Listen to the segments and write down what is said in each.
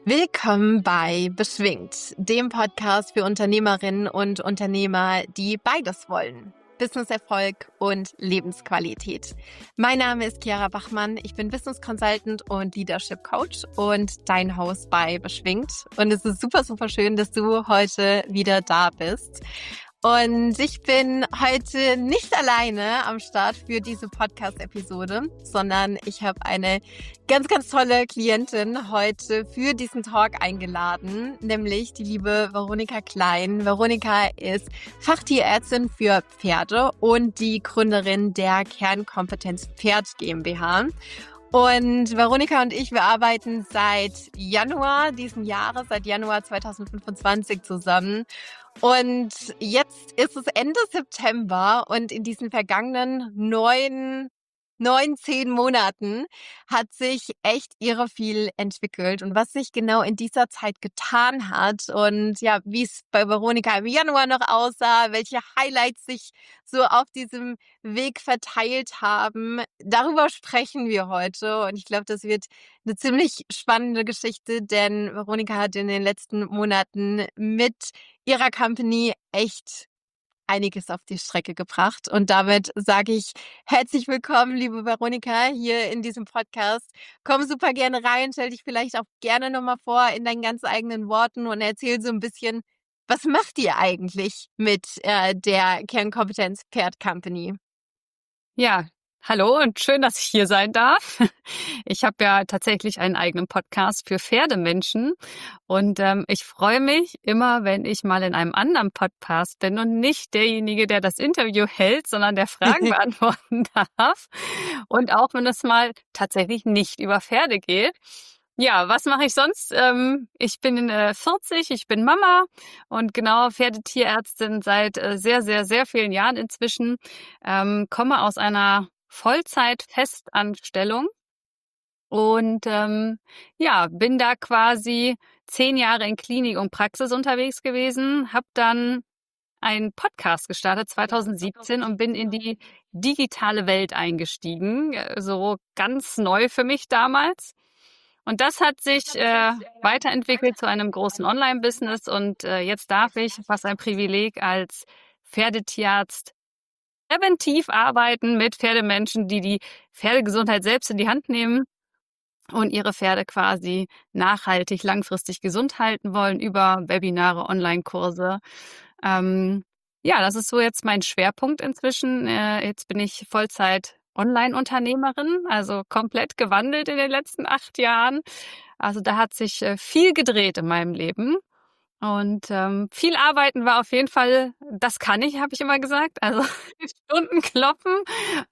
Willkommen bei Beschwingt, dem Podcast für Unternehmerinnen und Unternehmer, die beides wollen. Businesserfolg und Lebensqualität. Mein Name ist Chiara Bachmann, ich bin Business Consultant und Leadership Coach und dein Host bei Beschwingt. Und es ist super, super schön, dass du heute wieder da bist. Und ich bin heute nicht alleine am Start für diese Podcast-Episode, sondern ich habe eine ganz, ganz tolle Klientin heute für diesen Talk eingeladen, nämlich die liebe Veronika Klein. Veronika ist Fachtierärztin für Pferde und die Gründerin der Kernkompetenz Pferd GmbH. Und Veronika und ich, wir arbeiten seit Januar diesen Jahres, seit Januar 2025 zusammen. Und jetzt ist es Ende September und in diesen vergangenen 10 Monaten hat sich echt irre viel entwickelt. Und was sich genau in dieser Zeit getan hat und ja, wie es bei Veronika im Januar noch aussah, welche Highlights sich so auf diesem Weg verteilt haben, darüber sprechen wir heute. Und ich glaube, das wird eine ziemlich spannende Geschichte, denn Veronika hat in den letzten Monaten mit ihrer Company echt einiges auf die Strecke gebracht. Und damit sage ich herzlich willkommen, liebe Veronika, hier in diesem Podcast. Komm super gerne rein, stell dich vielleicht auch gerne nochmal vor in deinen ganz eigenen Worten und erzähl so ein bisschen, was macht ihr eigentlich mit der Kernkompetenz Pferd Company? Ja, hallo und schön, dass ich hier sein darf. Ich habe ja tatsächlich einen eigenen Podcast für Pferdemenschen und ich freue mich immer, wenn ich mal in einem anderen Podcast bin und nicht derjenige, der das Interview hält, sondern der Fragen beantworten darf. Und auch wenn es mal tatsächlich nicht über Pferde geht. Ja, was mache ich sonst? Ich bin 40, ich bin Mama und genau Pferdetierärztin seit sehr, sehr, sehr vielen Jahren inzwischen. Komme aus einer Vollzeit-Festanstellung und ja, bin da quasi 10 Jahre in Klinik und Praxis unterwegs gewesen, habe dann einen Podcast gestartet 2017 und bin in die digitale Welt eingestiegen, so ganz neu für mich damals. Und das hat sich weiterentwickelt zu einem großen Online-Business und jetzt darf ich, was ein Privileg, als Pferdetierarzt präventiv arbeiten mit Pferdemenschen, die die Pferdegesundheit selbst in die Hand nehmen und ihre Pferde quasi nachhaltig, langfristig gesund halten wollen über Webinare, Online-Kurse. Ja, das ist so jetzt mein Schwerpunkt inzwischen. Jetzt bin ich Vollzeit Online-Unternehmerin, also komplett gewandelt in den letzten 8 Jahren. Also da hat sich viel gedreht in meinem Leben. Und viel arbeiten war auf jeden Fall, das kann ich, habe ich immer gesagt. Also Stunden kloppen,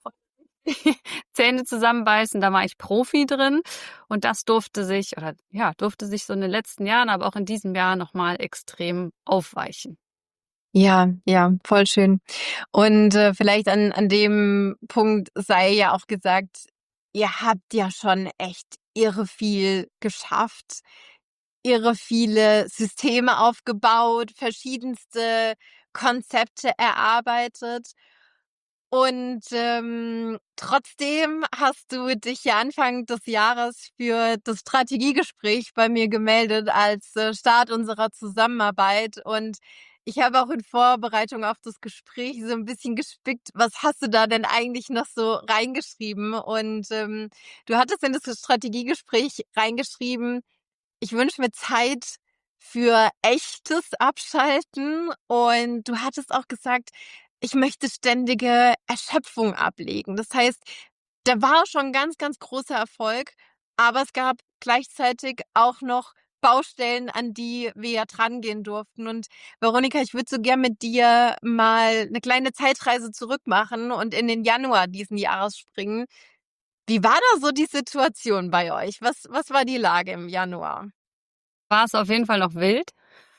Zähne zusammenbeißen, da war ich Profi drin. Und das durfte sich so in den letzten Jahren, aber auch in diesem Jahr nochmal extrem aufweichen. Ja, ja, voll schön. Und vielleicht an dem Punkt sei ja auch gesagt, ihr habt ja schon echt irre viel geschafft, irre viele Systeme aufgebaut, verschiedenste Konzepte erarbeitet. Und trotzdem hast du dich ja Anfang des Jahres für das Strategiegespräch bei mir gemeldet als Start unserer Zusammenarbeit. Und ich habe auch in Vorbereitung auf das Gespräch so ein bisschen gespickt, was hast du da denn eigentlich noch so reingeschrieben? Und du hattest in das Strategiegespräch reingeschrieben, ich wünsche mir Zeit für echtes Abschalten und du hattest auch gesagt, ich möchte ständige Erschöpfung ablegen. Das heißt, da war schon ganz, ganz großer Erfolg, aber es gab gleichzeitig auch noch Baustellen, an die wir ja drangehen durften. Und Veronika, ich würde so gern mit dir mal eine kleine Zeitreise zurück machen und in den Januar diesen Jahres springen. Wie war da so die Situation bei euch? Was war die Lage im Januar? War es auf jeden Fall noch wild,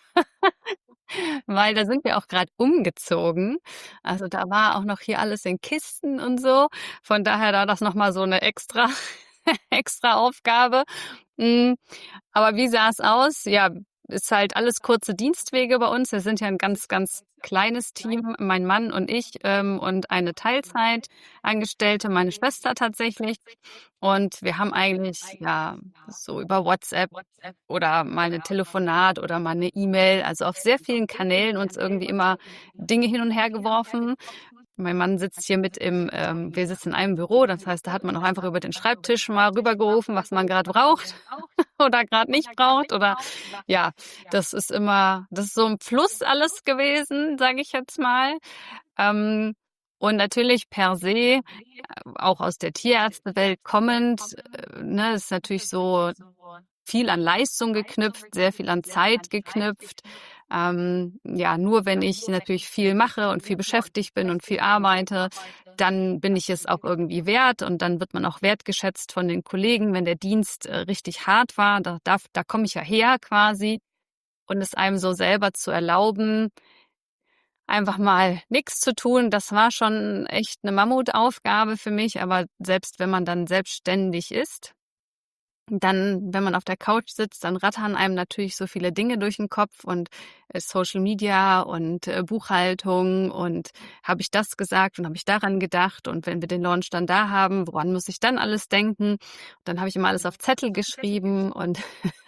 weil da sind wir auch gerade umgezogen. Also da war auch noch hier alles in Kisten und so. Von daher war das nochmal so eine extra Aufgabe. Aber wie sah es aus? Ja, ist halt alles kurze Dienstwege bei uns. Wir sind ja ein ganz, ganz kleines Team, mein Mann und ich, und eine Teilzeitangestellte, meine Schwester tatsächlich. Und wir haben eigentlich ja so über WhatsApp oder mal ein Telefonat oder mal eine E-Mail, also auf sehr vielen Kanälen uns irgendwie immer Dinge hin und her geworfen. Mein Mann sitzt hier wir sitzen in einem Büro, das heißt, da hat man auch einfach über den Schreibtisch mal rübergerufen, was man gerade braucht oder gerade nicht braucht. Oder ja, das ist so ein Fluss alles gewesen, sage ich jetzt mal. Ähm, und natürlich per se, auch aus der Tierärztewelt kommend, ne, ist natürlich so viel an Leistung geknüpft, sehr viel an Zeit geknüpft. Ja, nur wenn ich natürlich viel mache und viel beschäftigt bin und viel arbeite, dann bin ich es auch irgendwie wert und dann wird man auch wertgeschätzt von den Kollegen, wenn der Dienst richtig hart war. Da komme ich ja her quasi und es einem so selber zu erlauben, einfach mal nichts zu tun, das war schon echt eine Mammutaufgabe für mich. Aber selbst wenn man dann selbstständig ist, dann, wenn man auf der Couch sitzt, dann rattern einem natürlich so viele Dinge durch den Kopf und Social Media und Buchhaltung und habe ich das gesagt und habe ich daran gedacht und wenn wir den Launch dann da haben, woran muss ich dann alles denken? Und dann habe ich immer alles auf Zettel geschrieben und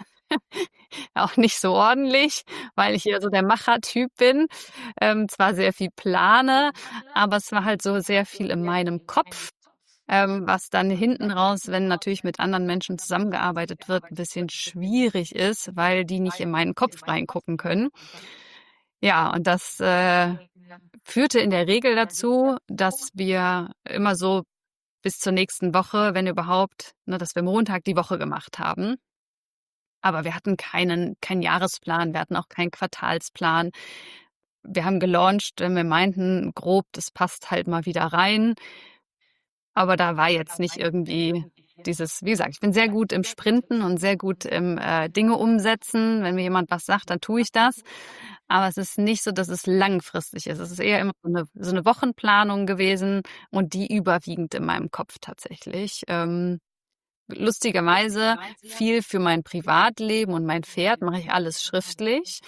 auch nicht so ordentlich, weil ich eher so der Machertyp bin. Zwar sehr viel plane, aber es war halt so sehr viel in meinem Kopf, was dann hinten raus, wenn natürlich mit anderen Menschen zusammengearbeitet wird, ein bisschen schwierig ist, weil die nicht in meinen Kopf reingucken können. Ja, und das führte in der Regel dazu, dass wir immer so bis zur nächsten Woche, wenn überhaupt, ne, dass wir Montag die Woche gemacht haben. Aber wir hatten keinen Jahresplan, wir hatten auch keinen Quartalsplan. Wir haben gelauncht, wenn wir meinten, grob, das passt halt mal wieder rein. Aber da war jetzt nicht irgendwie dieses, wie gesagt, ich bin sehr gut im Sprinten und sehr gut im Dinge umsetzen. Wenn mir jemand was sagt, dann tue ich das. Aber es ist nicht so, dass es langfristig ist. Es ist eher immer so eine Wochenplanung gewesen und die überwiegend in meinem Kopf tatsächlich. Lustigerweise viel für mein Privatleben und mein Pferd mache ich alles schriftlich.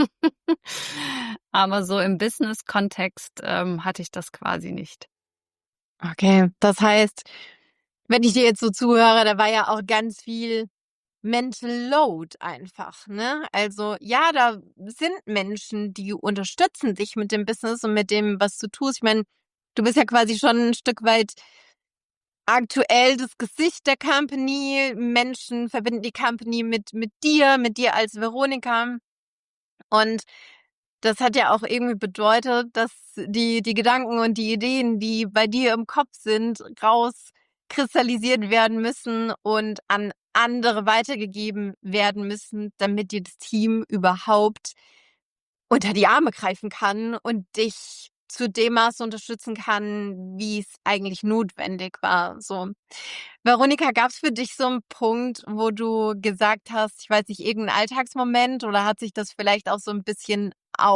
Aber so im Business-Kontext hatte ich das quasi nicht. Okay, das heißt, wenn ich dir jetzt so zuhöre, da war ja auch ganz viel Mental Load einfach, ne? Also, ja, da sind Menschen, die unterstützen dich mit dem Business und mit dem, was du tust. Ich meine, du bist ja quasi schon ein Stück weit aktuell das Gesicht der Company. Menschen verbinden die Company mit dir als Veronika. Und das hat ja auch irgendwie bedeutet, dass die Gedanken und die Ideen, die bei dir im Kopf sind, rauskristallisiert werden müssen und an andere weitergegeben werden müssen, damit dir das Team überhaupt unter die Arme greifen kann und dich zu dem Maße unterstützen kann, wie es eigentlich notwendig war, so. Veronika, gab's für dich so 'n Punkt, wo du gesagt hast, ich weiß nicht, irgendein Alltagsmoment oder hat sich das vielleicht auch so 'n bisschen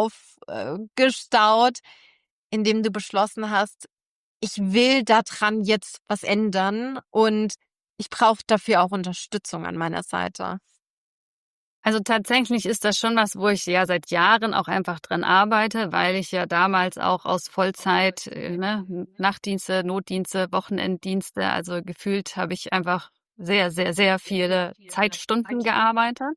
gestaut, in dem du beschlossen hast: „Ich will da dran jetzt was ändern und ich brauche dafür auch Unterstützung an meiner Seite?“ Also tatsächlich ist das schon was, wo ich ja seit Jahren auch einfach dran arbeite, weil ich ja damals auch aus Vollzeit, ne, Nachtdienste, Notdienste, Wochenenddienste, also gefühlt habe ich einfach sehr, sehr, sehr viele Zeitstunden gearbeitet.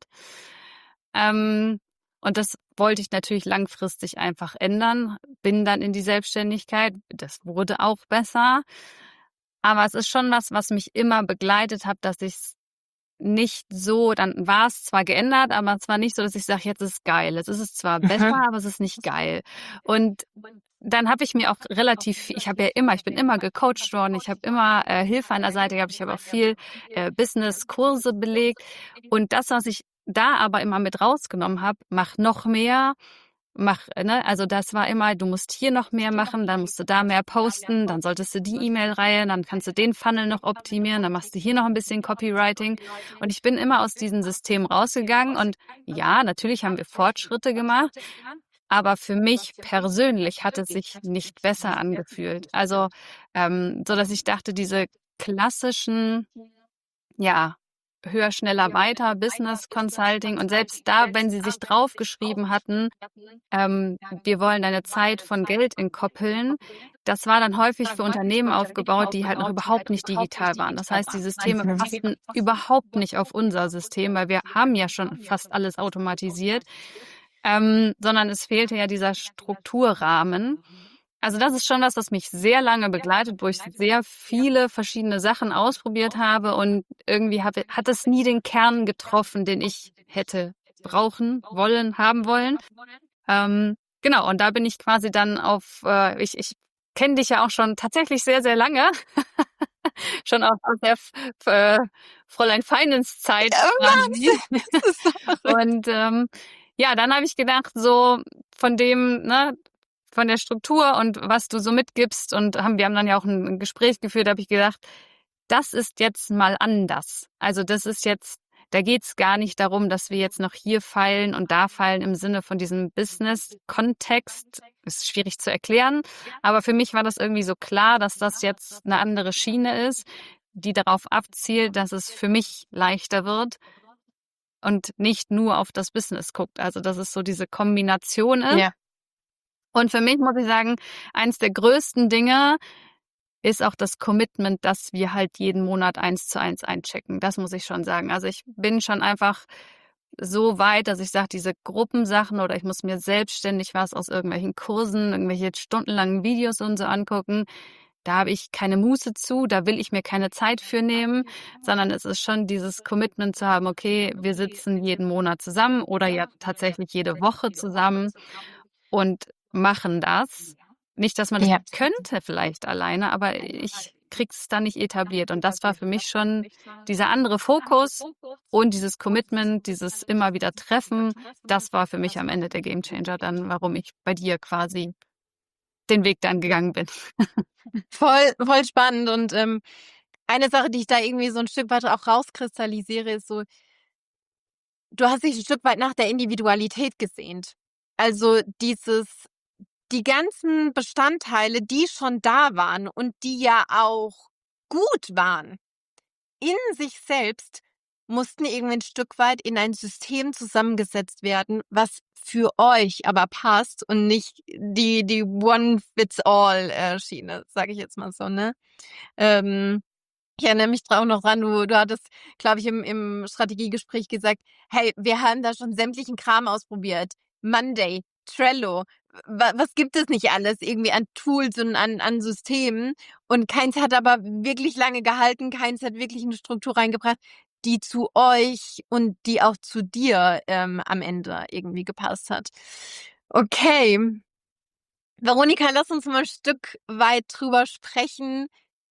Ähm, und das wollte ich natürlich langfristig einfach ändern, bin dann in die Selbstständigkeit. Das wurde auch besser. Aber es ist schon was, was mich immer begleitet hat, dass ich's nicht so, dann war es zwar geändert, aber es war nicht so, dass ich sage: „Jetzt ist es geil.“ Jetzt ist es zwar besser, Mhm. aber es ist nicht geil. Und dann habe ich mir auch ich bin immer gecoacht worden, ich habe immer Hilfe an der Seite gehabt, ich habe auch viel Business-Kurse belegt. Und das, was ich da aber immer mit rausgenommen habe: „Mach noch mehr, ne?“ Also das war immer, du musst hier noch mehr machen, dann musst du da mehr posten, dann solltest du die E-Mail-Reihe, dann kannst du den Funnel noch optimieren, dann machst du hier noch ein bisschen Copywriting. Und ich bin immer aus diesem System rausgegangen und ja, natürlich haben wir Fortschritte gemacht, aber für mich persönlich hat es sich nicht besser angefühlt. Also, so dass ich dachte, diese klassischen, ja, höher, schneller, weiter, Business Consulting. Und selbst da, wenn sie sich draufgeschrieben hatten, wir wollen deine Zeit von Geld entkoppeln, das war dann häufig für Unternehmen aufgebaut, die halt noch überhaupt nicht digital waren. Das heißt, die Systeme passten überhaupt nicht auf unser System, weil wir haben ja schon fast alles automatisiert, sondern es fehlte ja dieser Strukturrahmen. Also das ist schon was mich sehr lange begleitet, wo ich sehr viele verschiedene Sachen ausprobiert habe und irgendwie hat es nie den Kern getroffen, den ich hätte brauchen wollen, haben wollen. Genau, und da bin ich quasi dann ich kenne dich ja auch schon tatsächlich sehr, sehr lange. Schon auch aus der Fräulein Finance-Zeit quasi. Wahnsinn, das ist so verrückt. Und ja, dann habe ich gedacht, so von dem, ne, von der Struktur und was du so mitgibst wir haben dann ja auch ein Gespräch geführt, da habe ich gedacht, das ist jetzt mal anders. Also das ist jetzt, da geht's gar nicht darum, dass wir jetzt noch hier feilen und da feilen im Sinne von diesem Business-Kontext. Ist schwierig zu erklären, aber für mich war das irgendwie so klar, dass das jetzt eine andere Schiene ist, die darauf abzielt, dass es für mich leichter wird und nicht nur auf das Business guckt. Also dass es so diese Kombination ist. Ja. Und für mich muss ich sagen, eins der größten Dinge ist auch das Commitment, dass wir halt jeden Monat 1:1 einchecken. Das muss ich schon sagen. Also ich bin schon einfach so weit, dass ich sage, diese Gruppensachen oder ich muss mir selbstständig was aus irgendwelchen Kursen, irgendwelche stundenlangen Videos und so angucken. Da habe ich keine Muße zu, da will ich mir keine Zeit für nehmen, sondern es ist schon dieses Commitment zu haben, okay, wir sitzen jeden Monat zusammen oder ja tatsächlich jede Woche zusammen und machen das. Nicht, dass man das Ja. könnte vielleicht alleine, aber ich krieg's da nicht etabliert. Und das war für mich schon dieser andere Fokus und dieses Commitment, dieses immer wieder Treffen. Das war für mich am Ende der Gamechanger dann, warum ich bei dir quasi den Weg dann gegangen bin. Voll, voll spannend. Und eine Sache, die ich da irgendwie so ein Stück weit auch rauskristallisiere, ist so, du hast dich ein Stück weit nach der Individualität gesehnt. Also die ganzen Bestandteile, die schon da waren und die ja auch gut waren, in sich selbst mussten irgendwie ein Stück weit in ein System zusammengesetzt werden, was für euch aber passt und nicht die One-Fits-All, Schiene, sage ich jetzt mal so, ne? Ich erinnere mich auch noch dran, du hattest, glaube ich, im Strategiegespräch gesagt: „Hey, wir haben da schon sämtlichen Kram ausprobiert. Monday, Trello, was gibt es nicht alles irgendwie an Tools und an Systemen?“ Und keins hat aber wirklich lange gehalten, keins hat wirklich eine Struktur reingebracht, die zu euch und die auch zu dir, am Ende irgendwie gepasst hat. Okay. Veronika, lass uns mal 'n Stück weit drüber sprechen.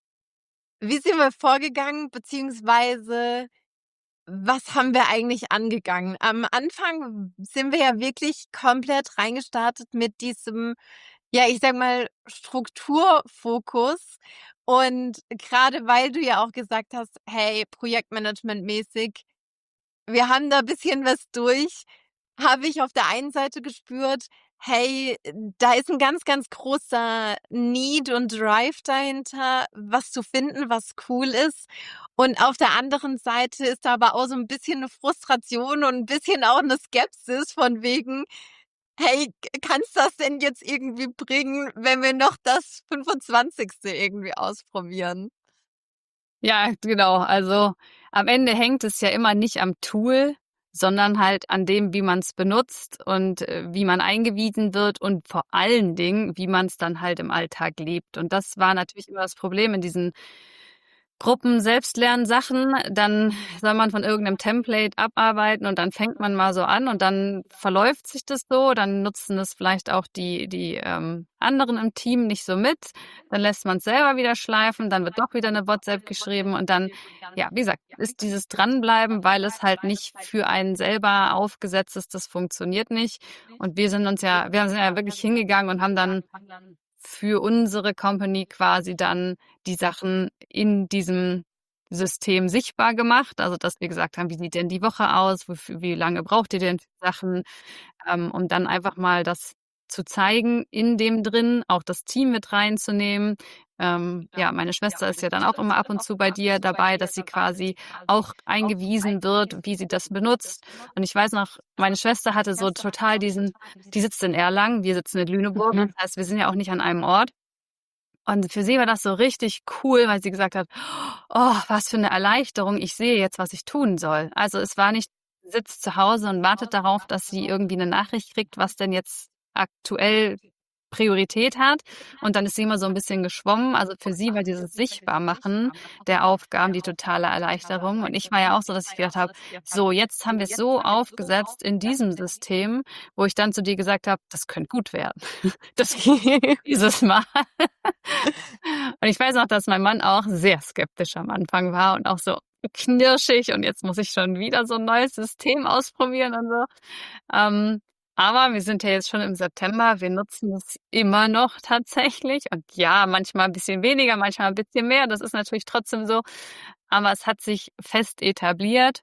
Wie sind wir vorgegangen, beziehungsweise was haben wir eigentlich angegangen? Am Anfang sind wir ja wirklich komplett reingestartet mit diesem, ja, ich sage mal, Strukturfokus. Und gerade weil du ja auch gesagt hast: „Hey, projektmanagementmäßig, wir haben da bisschen was durch“, habe ich auf der einen Seite gespürt, hey, da ist ein ganz, ganz großer Need und Drive dahinter, was zu finden, was cool ist. Und auf der anderen Seite ist da aber auch so ein bisschen eine Frustration und ein bisschen auch eine Skepsis von wegen: „Hey, kannst das denn jetzt irgendwie bringen, wenn wir noch das 25. irgendwie ausprobieren?“ Ja, genau. Also am Ende hängt es ja immer nicht am Tool, sondern halt an dem, wie man es benutzt und wie man eingewiesen wird und vor allen Dingen, wie man es dann halt im Alltag lebt. Und das war natürlich immer das Problem in diesen Gruppen Selbstlernsachen, dann soll man von irgendeinem Template abarbeiten und dann fängt man mal so an und dann verläuft sich das so, dann nutzen es vielleicht auch die anderen im Team nicht so mit, dann lässt man es selber wieder schleifen, dann wird doch wieder eine WhatsApp geschrieben und dann, ja, wie gesagt, ist dieses Dranbleiben, weil es halt nicht für einen selber aufgesetzt ist, das funktioniert nicht. Und wir sind ja wirklich hingegangen und haben dann für unsere Company quasi dann die Sachen in diesem System sichtbar gemacht. Also, dass wir gesagt haben: „Wie sieht denn die Woche aus? Wie lange braucht ihr denn für Sachen?“ Um dann einfach mal das zu zeigen in dem drin, auch das Team mit reinzunehmen. Ja, meine Schwester ist ja dann auch immer ab und zu bei dir dabei, dass sie quasi auch eingewiesen wird, wie sie das benutzt. Und ich weiß noch, meine Schwester hatte so total die sitzt in Erlangen, wir sitzen in Lüneburg. Mhm. Das heißt, wir sind ja auch nicht an einem Ort. Und für sie war das so richtig cool, weil sie gesagt hat, oh, was für eine Erleichterung, ich sehe jetzt, was ich tun soll. Also es war nicht, sie sitzt zu Hause und wartet darauf, dass sie irgendwie eine Nachricht kriegt, was denn jetzt aktuell Priorität hat. Und dann ist sie immer so ein bisschen geschwommen. Also für sie war dieses Sichtbarmachen der Aufgaben die totale Erleichterung. Und ich war ja auch so, dass ich gedacht habe, so, jetzt haben wir es so aufgesetzt in diesem System, wo ich dann zu dir gesagt habe, das könnte gut werden. Das dieses Mal. Und ich weiß noch, dass mein Mann auch sehr skeptisch am Anfang war und auch so knirschig und jetzt muss ich schon wieder so ein neues System ausprobieren und so. Aber wir sind ja jetzt schon im September, wir nutzen es immer noch tatsächlich und ja, manchmal ein bisschen weniger, manchmal ein bisschen mehr, das ist natürlich trotzdem so, aber es hat sich fest etabliert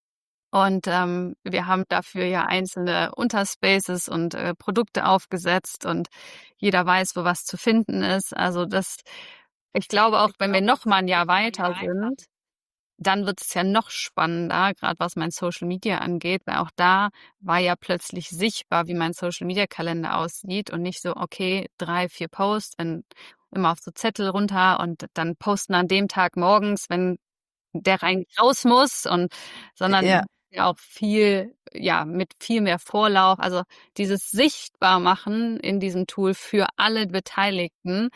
und wir haben dafür ja einzelne Unterspaces und Produkte aufgesetzt und jeder weiß, wo was zu finden ist. Also ich glaube auch, wenn wir noch mal ein Jahr weiter sind, dann wird es ja noch spannender, gerade was mein Social Media angeht, weil auch da war ja plötzlich sichtbar, wie mein Social Media Kalender aussieht und nicht so, okay, 3, 4 Posts, immer auf so Zettel runter und dann posten an dem Tag morgens, wenn der rein raus muss sondern Ja. ja auch mit viel mehr Vorlauf. Also dieses Sichtbarmachen in diesem Tool für alle Beteiligten,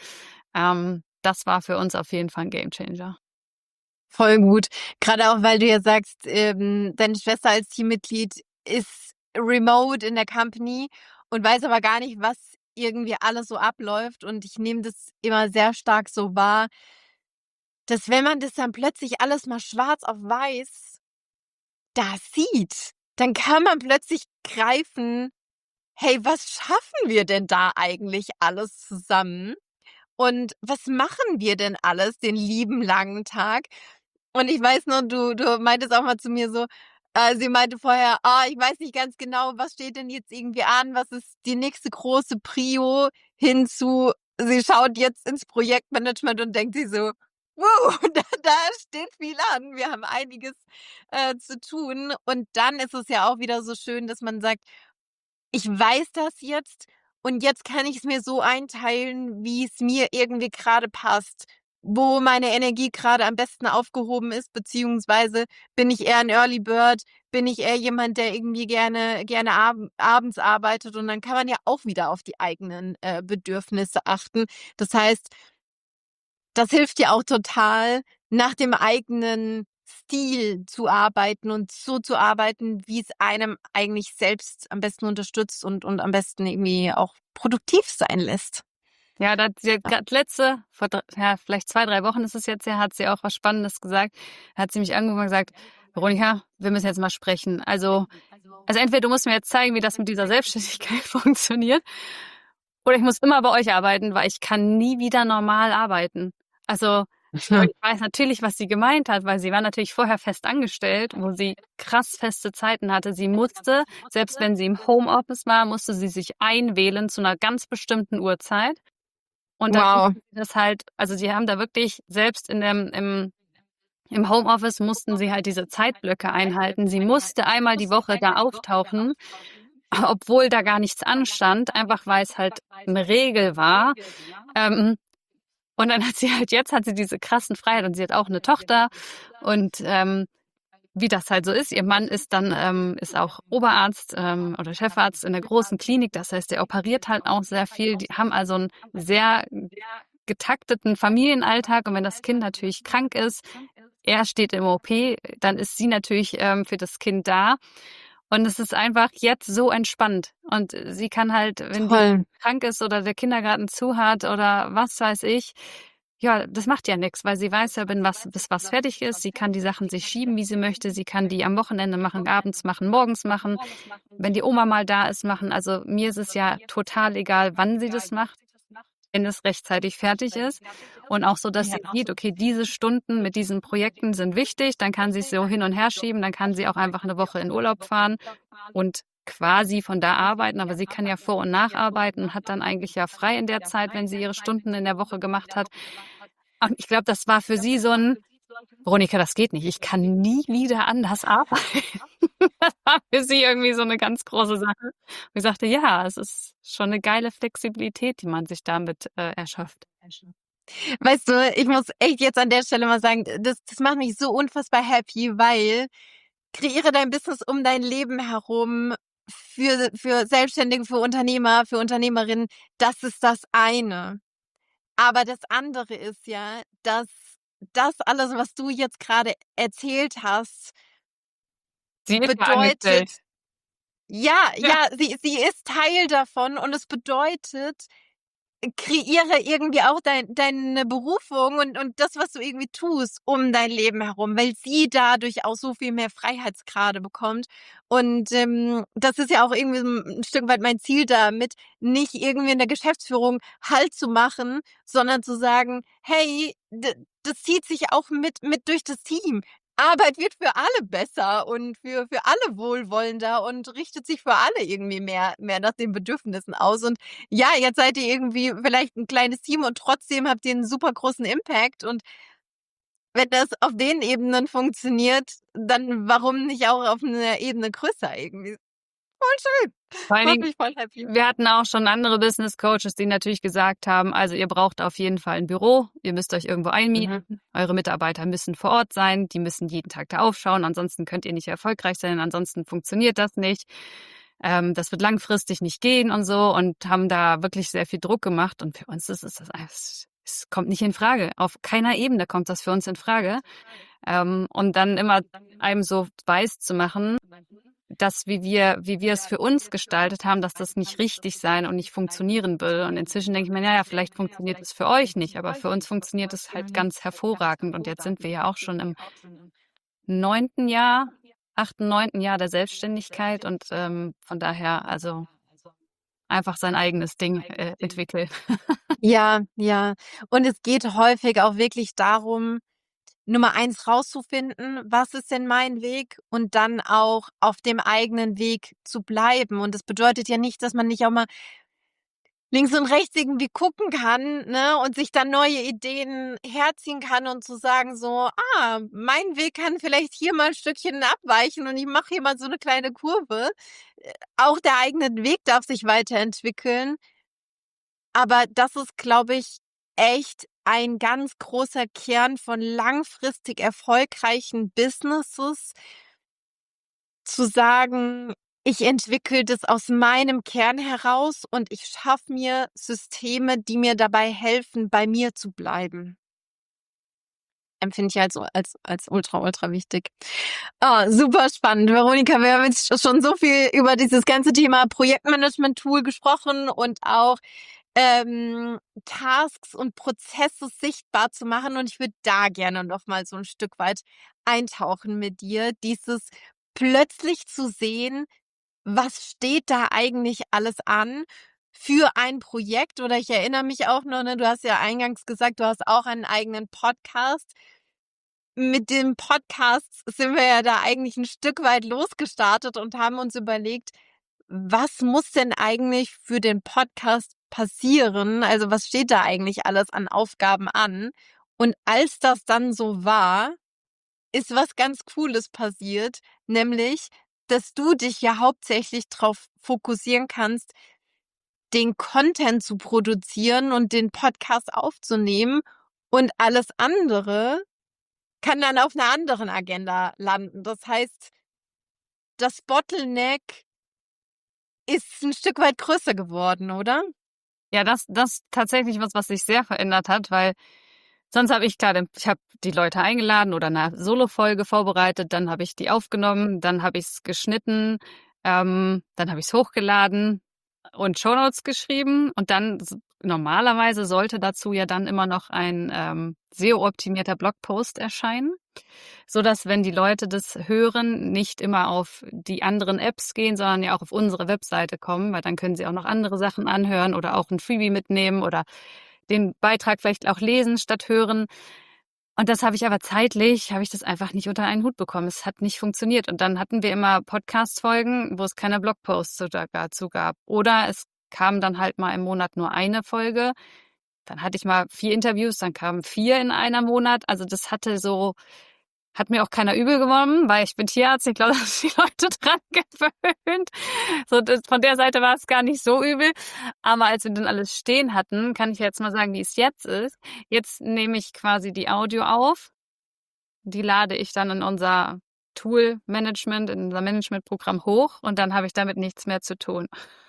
das war für uns auf jeden Fall ein Gamechanger. Voll gut. Gerade auch, weil du ja sagst, deine Schwester als Teammitglied ist remote in der Company und weiß aber gar nicht, was irgendwie alles so abläuft. Und ich nehme das immer sehr stark so wahr, dass wenn man das dann plötzlich alles mal schwarz auf weiß da sieht, dann kann man plötzlich greifen, hey, was schaffen wir denn da eigentlich alles zusammen? Und was machen wir denn alles den lieben langen Tag? Und ich weiß noch, du meintest auch mal zu mir so, sie meinte vorher: „Ah, ich weiß nicht ganz genau, was steht denn jetzt irgendwie an? Was ist die nächste große Prio?“ Hinzu, sie schaut jetzt ins Projektmanagement und denkt sich so: „Wow, da steht viel an. Wir haben einiges, zu tun.“ Und dann ist es ja auch wieder so schön, dass man sagt: „Ich weiß das jetzt und jetzt kann ich es mir so einteilen, wie es mir irgendwie gerade passt, wo meine Energie gerade am besten aufgehoben ist, beziehungsweise bin ich eher 'n Early Bird, bin ich eher jemand, der irgendwie gerne abends arbeitet und dann kann man ja auch wieder auf die eigenen, Bedürfnisse achten. Das heißt, das hilft dir auch total, nach dem eigenen Stil zu arbeiten und so zu arbeiten, wie es einem eigentlich selbst am besten unterstützt und am besten irgendwie auch produktiv sein lässt. Ja, da hat sie Ja. grad vielleicht 2, 3 Wochen ist es jetzt her, hat sie auch was Spannendes gesagt. Da hat sie mich angerufen und gesagt: „Veronika, wir müssen jetzt mal sprechen. Also entweder du musst mir jetzt zeigen, wie das mit dieser Selbstständigkeit funktioniert, oder ich muss immer bei euch arbeiten, weil ich kann nie wieder normal arbeiten.“ Also, und ich weiß natürlich, was sie gemeint hat, weil sie war natürlich vorher fest angestellt, wo sie krass feste Zeiten hatte. Sie musste, selbst wenn sie im Homeoffice war, musste sie sich einwählen zu einer ganz bestimmten Uhrzeit. Und dann Wow, mussten sie das halt, also sie haben da wirklich selbst im Homeoffice mussten sie halt diese Zeitblöcke einhalten. Sie musste einmal die Woche da auftauchen, obwohl da gar nichts anstand, einfach weil es halt eine Regel war. Ähm, und dann hat sie diese krassen Freiheit und sie hat auch eine Tochter und wie das halt so ist. Ihr Mann ist dann ist auch Oberarzt oder Chefarzt in der großen Klinik. Das heißt, der operiert halt auch sehr viel. Die haben also einen sehr getakteten Familienalltag. Und wenn das Kind natürlich krank ist, er steht im OP, dann ist sie natürlich für das Kind da. Und es ist einfach jetzt so entspannt. Und sie kann halt, wenn die toll. krank ist oder der Kindergarten zu hat oder was weiß ich, ja, das macht ja nichts, weil sie weiß ja, bis was fertig ist. Sie kann die Sachen sich schieben, wie sie möchte. Sie kann die am Wochenende machen, abends machen, morgens machen, wenn die Oma mal da ist, machen. Also mir ist es ja total egal, wann sie das macht, wenn es rechtzeitig fertig ist. Und auch so, dass Ja. sie sieht, okay, diese Stunden mit diesen Projekten sind wichtig, dann kann sie es so hin und her schieben, dann kann sie auch einfach eine Woche in Urlaub fahren und quasi von da arbeiten, aber sie kann ja vor- und nacharbeiten und hat dann eigentlich ja frei in der Zeit, wenn sie ihre Stunden in der Woche gemacht hat. Und ich glaube, das war für sie so ein, Veronika, das geht nicht. Ich kann nie wieder anders arbeiten. Das war für sie irgendwie so eine ganz große Sache. Und ich sagte, ja, es ist schon eine geile Flexibilität, die man sich damit erschafft. Weißt du, ich muss echt jetzt an der Stelle mal sagen, das macht mich so unfassbar happy, weil kreiere dein Business um dein Leben herum für Selbstständige, für Unternehmer, für Unternehmerinnen. Das ist das eine. Aber das andere ist ja, dass das alles, was du jetzt gerade erzählt hast, Sie ist ja bedeutet, angestellt. ja, Ja. ja, sie ist Teil davon und es bedeutet, kreiere irgendwie auch deine Berufung und das, was du irgendwie tust, um dein Leben herum, weil sie dadurch auch so viel mehr Freiheitsgrade bekommt. Und das ist ja auch irgendwie so ein Stück weit mein Ziel damit, nicht irgendwie in der Geschäftsführung Halt zu machen, sondern zu sagen, hey, das zieht sich auch mit durch das Team. Arbeit wird für alle besser und für alle wohlwollender und richtet sich für alle irgendwie mehr nach den Bedürfnissen aus. Und ja, jetzt seid ihr irgendwie vielleicht ein kleines Team und trotzdem habt ihr einen super großen Impact. Und wenn das auf den Ebenen funktioniert, dann warum nicht auch auf 'ner Ebene größer irgendwie? Voll schön. Vor allen Macht Dingen, mich voll happy. wir hatten auch schon andere Business Coaches, die natürlich gesagt haben, also ihr braucht auf jeden Fall ein Büro, ihr müsst euch irgendwo Mhm. einmieten, eure Mitarbeiter müssen vor Ort sein, die müssen jeden Tag da aufschauen, ansonsten könnt ihr nicht erfolgreich sein, ansonsten funktioniert das nicht. Das wird langfristig nicht gehen und so und haben da wirklich sehr viel Druck gemacht und für uns ist das es kommt nicht in Frage. Auf keiner Ebene kommt das für uns in Frage. Und dann immer einem so weiß zu machen, dass wie wir es für uns gestaltet haben, dass das nicht richtig sein und nicht funktionieren will. Und inzwischen denke ich mir, naja, vielleicht funktioniert es für euch nicht, aber für uns funktioniert es halt ganz hervorragend. Und jetzt sind wir ja auch schon im 9. Jahr, 8., 9. Jahr der Selbstständigkeit und von daher also einfach sein eigenes Ding entwickeln. Ja, ja. Und es geht häufig auch wirklich darum, Nummer eins rauszufinden, was ist denn mein Weg und dann auch auf dem eigenen Weg zu bleiben. Und das bedeutet ja nicht, dass man nicht auch mal links und rechts irgendwie gucken kann, ne, und sich dann neue Ideen herziehen kann und zu sagen so: „Ah, mein Weg kann vielleicht hier mal 'n Stückchen abweichen und ich mache hier mal so eine kleine Kurve.“ Auch der eigene Weg darf sich weiterentwickeln, aber das ist, glaube ich, echt ein ganz großer Kern von langfristig erfolgreichen Businesses, zu sagen: „Ich entwickle das aus meinem Kern heraus und ich schaffe mir Systeme, die mir dabei helfen, bei mir zu bleiben.“ Empfinde ich als ultra, ultra wichtig. Ah, super spannend. Veronika, wir haben jetzt schon so viel über dieses ganze Thema Projektmanagement-Tool gesprochen und auch Tasks und Prozesse sichtbar zu machen. Und ich würde da gerne noch mal so ein Stück weit eintauchen mit dir. Dieses plötzlich zu sehen, was steht da eigentlich alles an für ein Projekt? Oder ich erinnere mich auch noch, ne, du hast ja eingangs gesagt, du hast auch einen eigenen Podcast. Mit dem Podcast sind wir ja da eigentlich ein Stück weit losgestartet und haben uns überlegt, was muss denn eigentlich für den Podcast passieren? Also, was steht da eigentlich alles an Aufgaben an? Und als das dann so war, ist was ganz Cooles passiert, nämlich, dass du dich ja hauptsächlich darauf fokussieren kannst, den Content zu produzieren und den Podcast aufzunehmen und alles andere kann dann auf 'ner anderen Agenda landen. Das heißt, das Bottleneck ist 'n Stück weit größer geworden, oder? Ja, das tatsächlich was sich sehr verändert hat, weil sonst habe ich klar, ich habe die Leute eingeladen oder eine Solo-Folge vorbereitet, dann habe ich die aufgenommen, dann habe ich's geschnitten, dann habe ich's hochgeladen und Shownotes geschrieben und dann normalerweise sollte dazu ja dann immer noch ein SEO-optimierter Blogpost erscheinen, so dass wenn die Leute das hören, nicht immer auf die anderen Apps gehen, sondern ja auch auf unsere Webseite kommen, weil dann können sie auch noch andere Sachen anhören oder auch ein Freebie mitnehmen oder den Beitrag vielleicht auch lesen statt hören. Und das habe ich aber zeitlich habe ich das einfach nicht unter einen Hut bekommen. Es hat nicht funktioniert. Und dann hatten wir immer Podcast-Folgen, wo es keine Blogposts dazu gab. Oder es kam dann halt mal im Monat nur eine Folge. Dann hatte ich mal 4 Interviews, dann kamen 4 in einem Monat. Also das hat mir auch keiner übel genommen, weil ich bin Tierarzt. Ich glaube, da sind die Leute dran gewöhnt. So, von der Seite war es gar nicht so übel. Aber als wir dann alles stehen hatten, kann ich jetzt mal sagen, wie es jetzt ist. Jetzt nehme ich quasi die Audio auf. Die lade ich dann in unser Tool-Management, in unser Managementprogramm hoch und dann habe ich damit nichts mehr zu tun.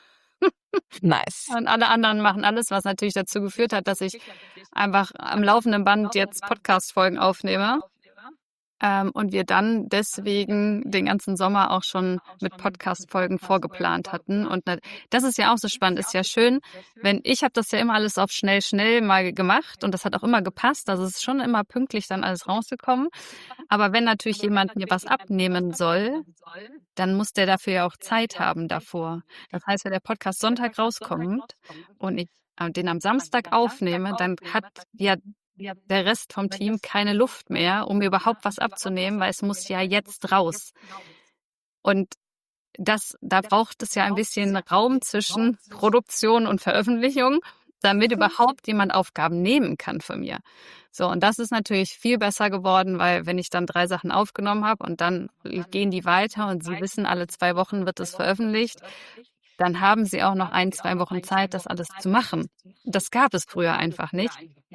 Nice. Und alle anderen machen alles, was natürlich dazu geführt hat, dass ich einfach am laufenden Band jetzt Podcast-Folgen aufnehme. Und wir dann deswegen den ganzen Sommer auch schon mit Podcast-Folgen vorgeplant hatten. Und das ist ja auch so spannend, ist ja schön. Ich habe das ja immer alles auf schnell mal gemacht und das hat auch immer gepasst. Also es ist schon immer pünktlich dann alles rausgekommen. Aber wenn natürlich jemand mir was abnehmen soll, dann muss der dafür ja auch Zeit haben davor. Das heißt, wenn der Podcast Sonntag rauskommt und ich den am Samstag aufnehme, dann hat ja der Rest vom Team keine Luft mehr, um mir überhaupt was abzunehmen, weil es muss ja jetzt raus. Und da braucht es ja ein bisschen Raum zwischen Produktion und Veröffentlichung, damit überhaupt jemand Aufgaben nehmen kann von mir. So, und das ist natürlich viel besser geworden, weil wenn ich dann 3 Sachen aufgenommen habe und dann gehen die weiter und sie wissen, alle 2 Wochen wird es veröffentlicht, dann haben sie auch noch 1, 2 Wochen Zeit, das alles zu machen. Das gab es früher einfach nicht.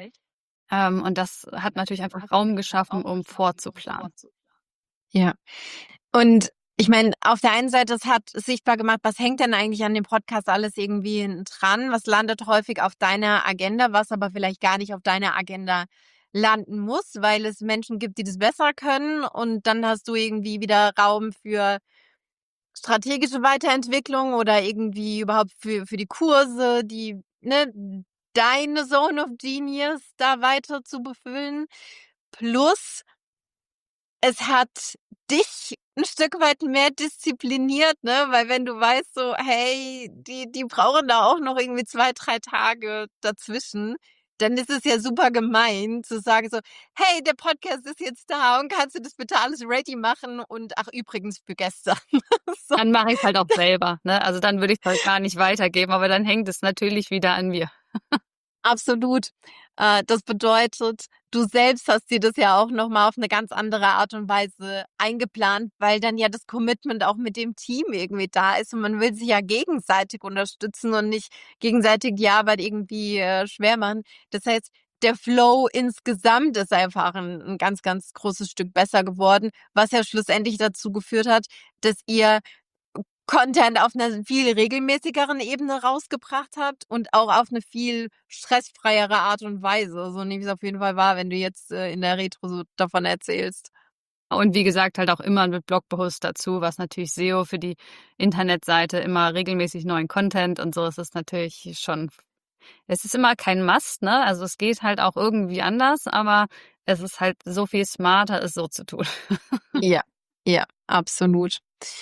Und das hat natürlich einfach Raum geschaffen, um vorzuplanen. Ja. Und ich meine, auf der einen Seite, es hat sichtbar gemacht, was hängt denn eigentlich an dem Podcast alles irgendwie dran? Was landet häufig auf deiner Agenda, was aber vielleicht gar nicht auf deiner Agenda landen muss, weil es Menschen gibt, die das besser können. Und dann hast du irgendwie wieder Raum für strategische Weiterentwicklung oder irgendwie überhaupt für die Kurse, die, ne, deine Zone of Genius da weiter zu befüllen. Plus, es hat dich ein Stück weit mehr diszipliniert, ne? Weil wenn du weißt so: „Hey, die brauchen da auch noch irgendwie 2, 3 Tage dazwischen“, dann ist es ja super gemein zu sagen so: „Hey, der Podcast ist jetzt da und kannst du das bitte alles ready machen und ach übrigens für gestern.“ So. Dann mache ich's halt auch selber, ne? Also dann würde ich's halt gar nicht weitergeben, aber dann hängt es natürlich wieder an mir. Absolut. Das bedeutet, du selbst hast dir das ja auch noch mal auf 'ne ganz andere Art und Weise eingeplant, weil dann ja das Commitment auch mit dem Team irgendwie da ist und man will sich ja gegenseitig unterstützen und nicht gegenseitig die Arbeit irgendwie, schwer machen. Das heißt, der Flow insgesamt ist einfach 'n ganz, ganz großes Stück besser geworden, was ja schlussendlich dazu geführt hat, dass ihr Content auf 'ner viel regelmäßigeren Ebene rausgebracht habt und auch auf 'ne viel stressfreiere Art und Weise. So nehme ich's auf jeden Fall wahr, wenn du jetzt, in der Retro so davon erzählst. Und wie gesagt, halt auch immer mit Blogposts dazu, was natürlich SEO für die Internetseite immer regelmäßig neuen Content und so. Es ist natürlich schon es ist immer kein Must, ne? Also, es geht halt auch irgendwie anders, aber es ist halt so viel smarter, es so zu tun. Ja, ja, absolut.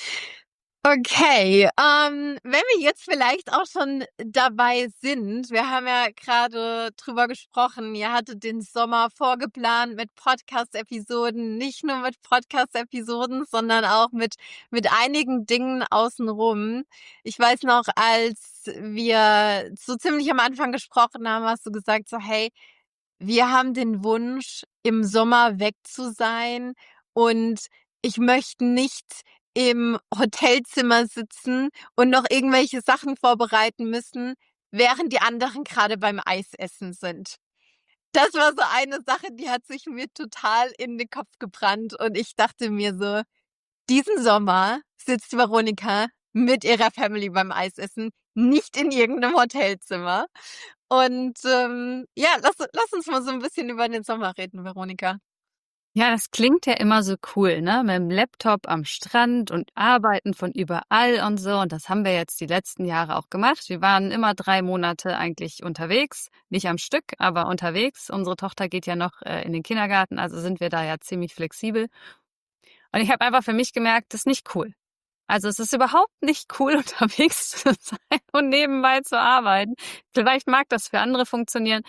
Okay, wenn wir jetzt vielleicht auch schon dabei sind, wir haben ja gerade drüber gesprochen, ihr hattet den Sommer vorgeplant mit Podcast-Episoden, nicht nur mit Podcast-Episoden, sondern auch mit einigen Dingen außenrum. Ich weiß noch, als wir so ziemlich am Anfang gesprochen haben, hast du gesagt so: „Hey, wir haben den Wunsch, im Sommer weg zu sein und ich möchte nicht im Hotelzimmer sitzen und noch irgendwelche Sachen vorbereiten müssen, während die anderen gerade beim Eisessen sind.“ Das war so eine Sache, die hat sich mir total in den Kopf gebrannt und ich dachte mir so: „Diesen Sommer sitzt Veronika mit ihrer Family beim Eisessen, nicht in irgendeinem Hotelzimmer.“ Und, ja, lass uns mal so 'n bisschen über den Sommer reden, Veronika. Ja, das klingt ja immer so cool, ne? Mit dem Laptop am Strand und arbeiten von überall und so. Und das haben wir jetzt die letzten Jahre auch gemacht. Wir waren immer 3 Monate eigentlich unterwegs. Nicht am Stück, aber unterwegs. Unsere Tochter geht ja noch in den Kindergarten, also sind wir da ja ziemlich flexibel. Und ich habe einfach für mich gemerkt, das ist nicht cool. Also es ist überhaupt nicht cool, unterwegs zu sein und nebenbei zu arbeiten. Vielleicht mag das für andere funktionieren.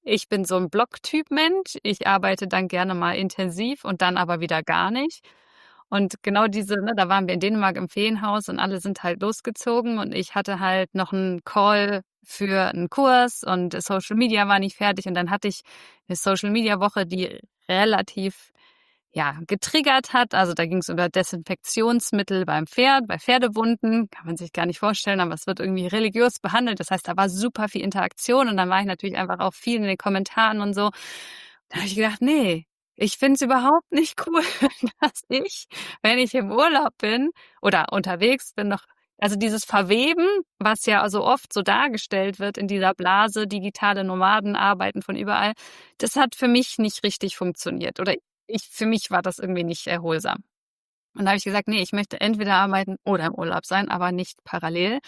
Ich bin so ein Blocktyp-Mensch. Ich arbeite dann gerne mal intensiv und dann aber wieder gar nicht. Und genau da waren wir in Dänemark im Ferienhaus und alle sind halt losgezogen und ich hatte halt noch einen Call für einen Kurs und Social Media war nicht fertig und dann hatte ich eine Social Media Woche, die relativ getriggert hat. Also da ging es über Desinfektionsmittel beim Pferd, bei Pferdewunden. Kann man sich gar nicht vorstellen, aber es wird irgendwie religiös behandelt. Das heißt, da war super viel Interaktion und dann war ich natürlich einfach auch viel in den Kommentaren und so. Da habe ich gedacht, nee, ich finde es überhaupt nicht cool, dass ich, wenn ich im Urlaub bin oder unterwegs bin, also dieses Verweben, was ja so oft so dargestellt wird in dieser Blase, digitale Nomaden arbeiten von überall, das hat für mich nicht richtig funktioniert. Oder für mich war das irgendwie nicht erholsam. Und da habe ich gesagt, nee, ich möchte entweder arbeiten oder im Urlaub sein, aber nicht parallel.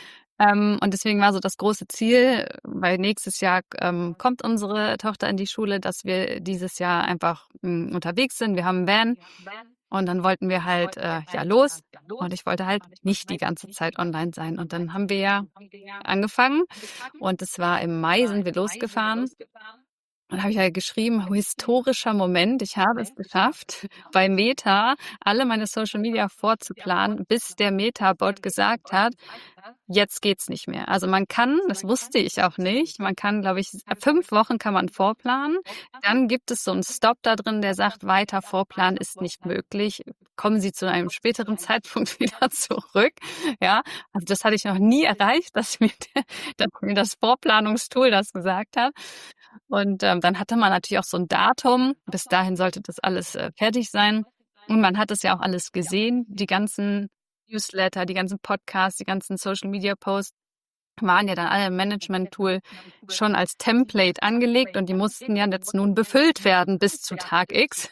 Und deswegen war so das große Ziel, weil nächstes Jahr kommt unsere Tochter in die Schule, dass wir dieses Jahr einfach unterwegs sind. Wir haben einen Van und dann wollten wir halt los. Und ich wollte halt nicht die ganze Zeit online sein. Und dann haben wir ja angefangen und es war im Mai, sind wir losgefahren. Und habe ich ja geschrieben, historischer Moment, ich habe es geschafft, bei Meta alle meine Social Media vorzuplanen, bis der Meta-Bot gesagt hat, jetzt geht's nicht mehr. Also man kann, das wusste ich auch nicht, man kann, glaube ich, 5 Wochen kann man vorplanen. Dann gibt es so einen Stop da drin, der sagt, weiter vorplanen ist nicht möglich. Kommen Sie zu einem späteren Zeitpunkt wieder zurück. Ja, also das hatte ich noch nie erreicht, dass mir das Vorplanungstool das gesagt hat. Und dann hatte man natürlich auch so ein Datum. Bis dahin sollte das alles fertig sein. Und man hat es ja auch alles gesehen. Die ganzen Newsletter, die ganzen Podcasts, die ganzen Social-Media-Posts waren ja dann alle im Management-Tool schon als Template angelegt und die mussten ja jetzt nun befüllt werden bis zu Tag X.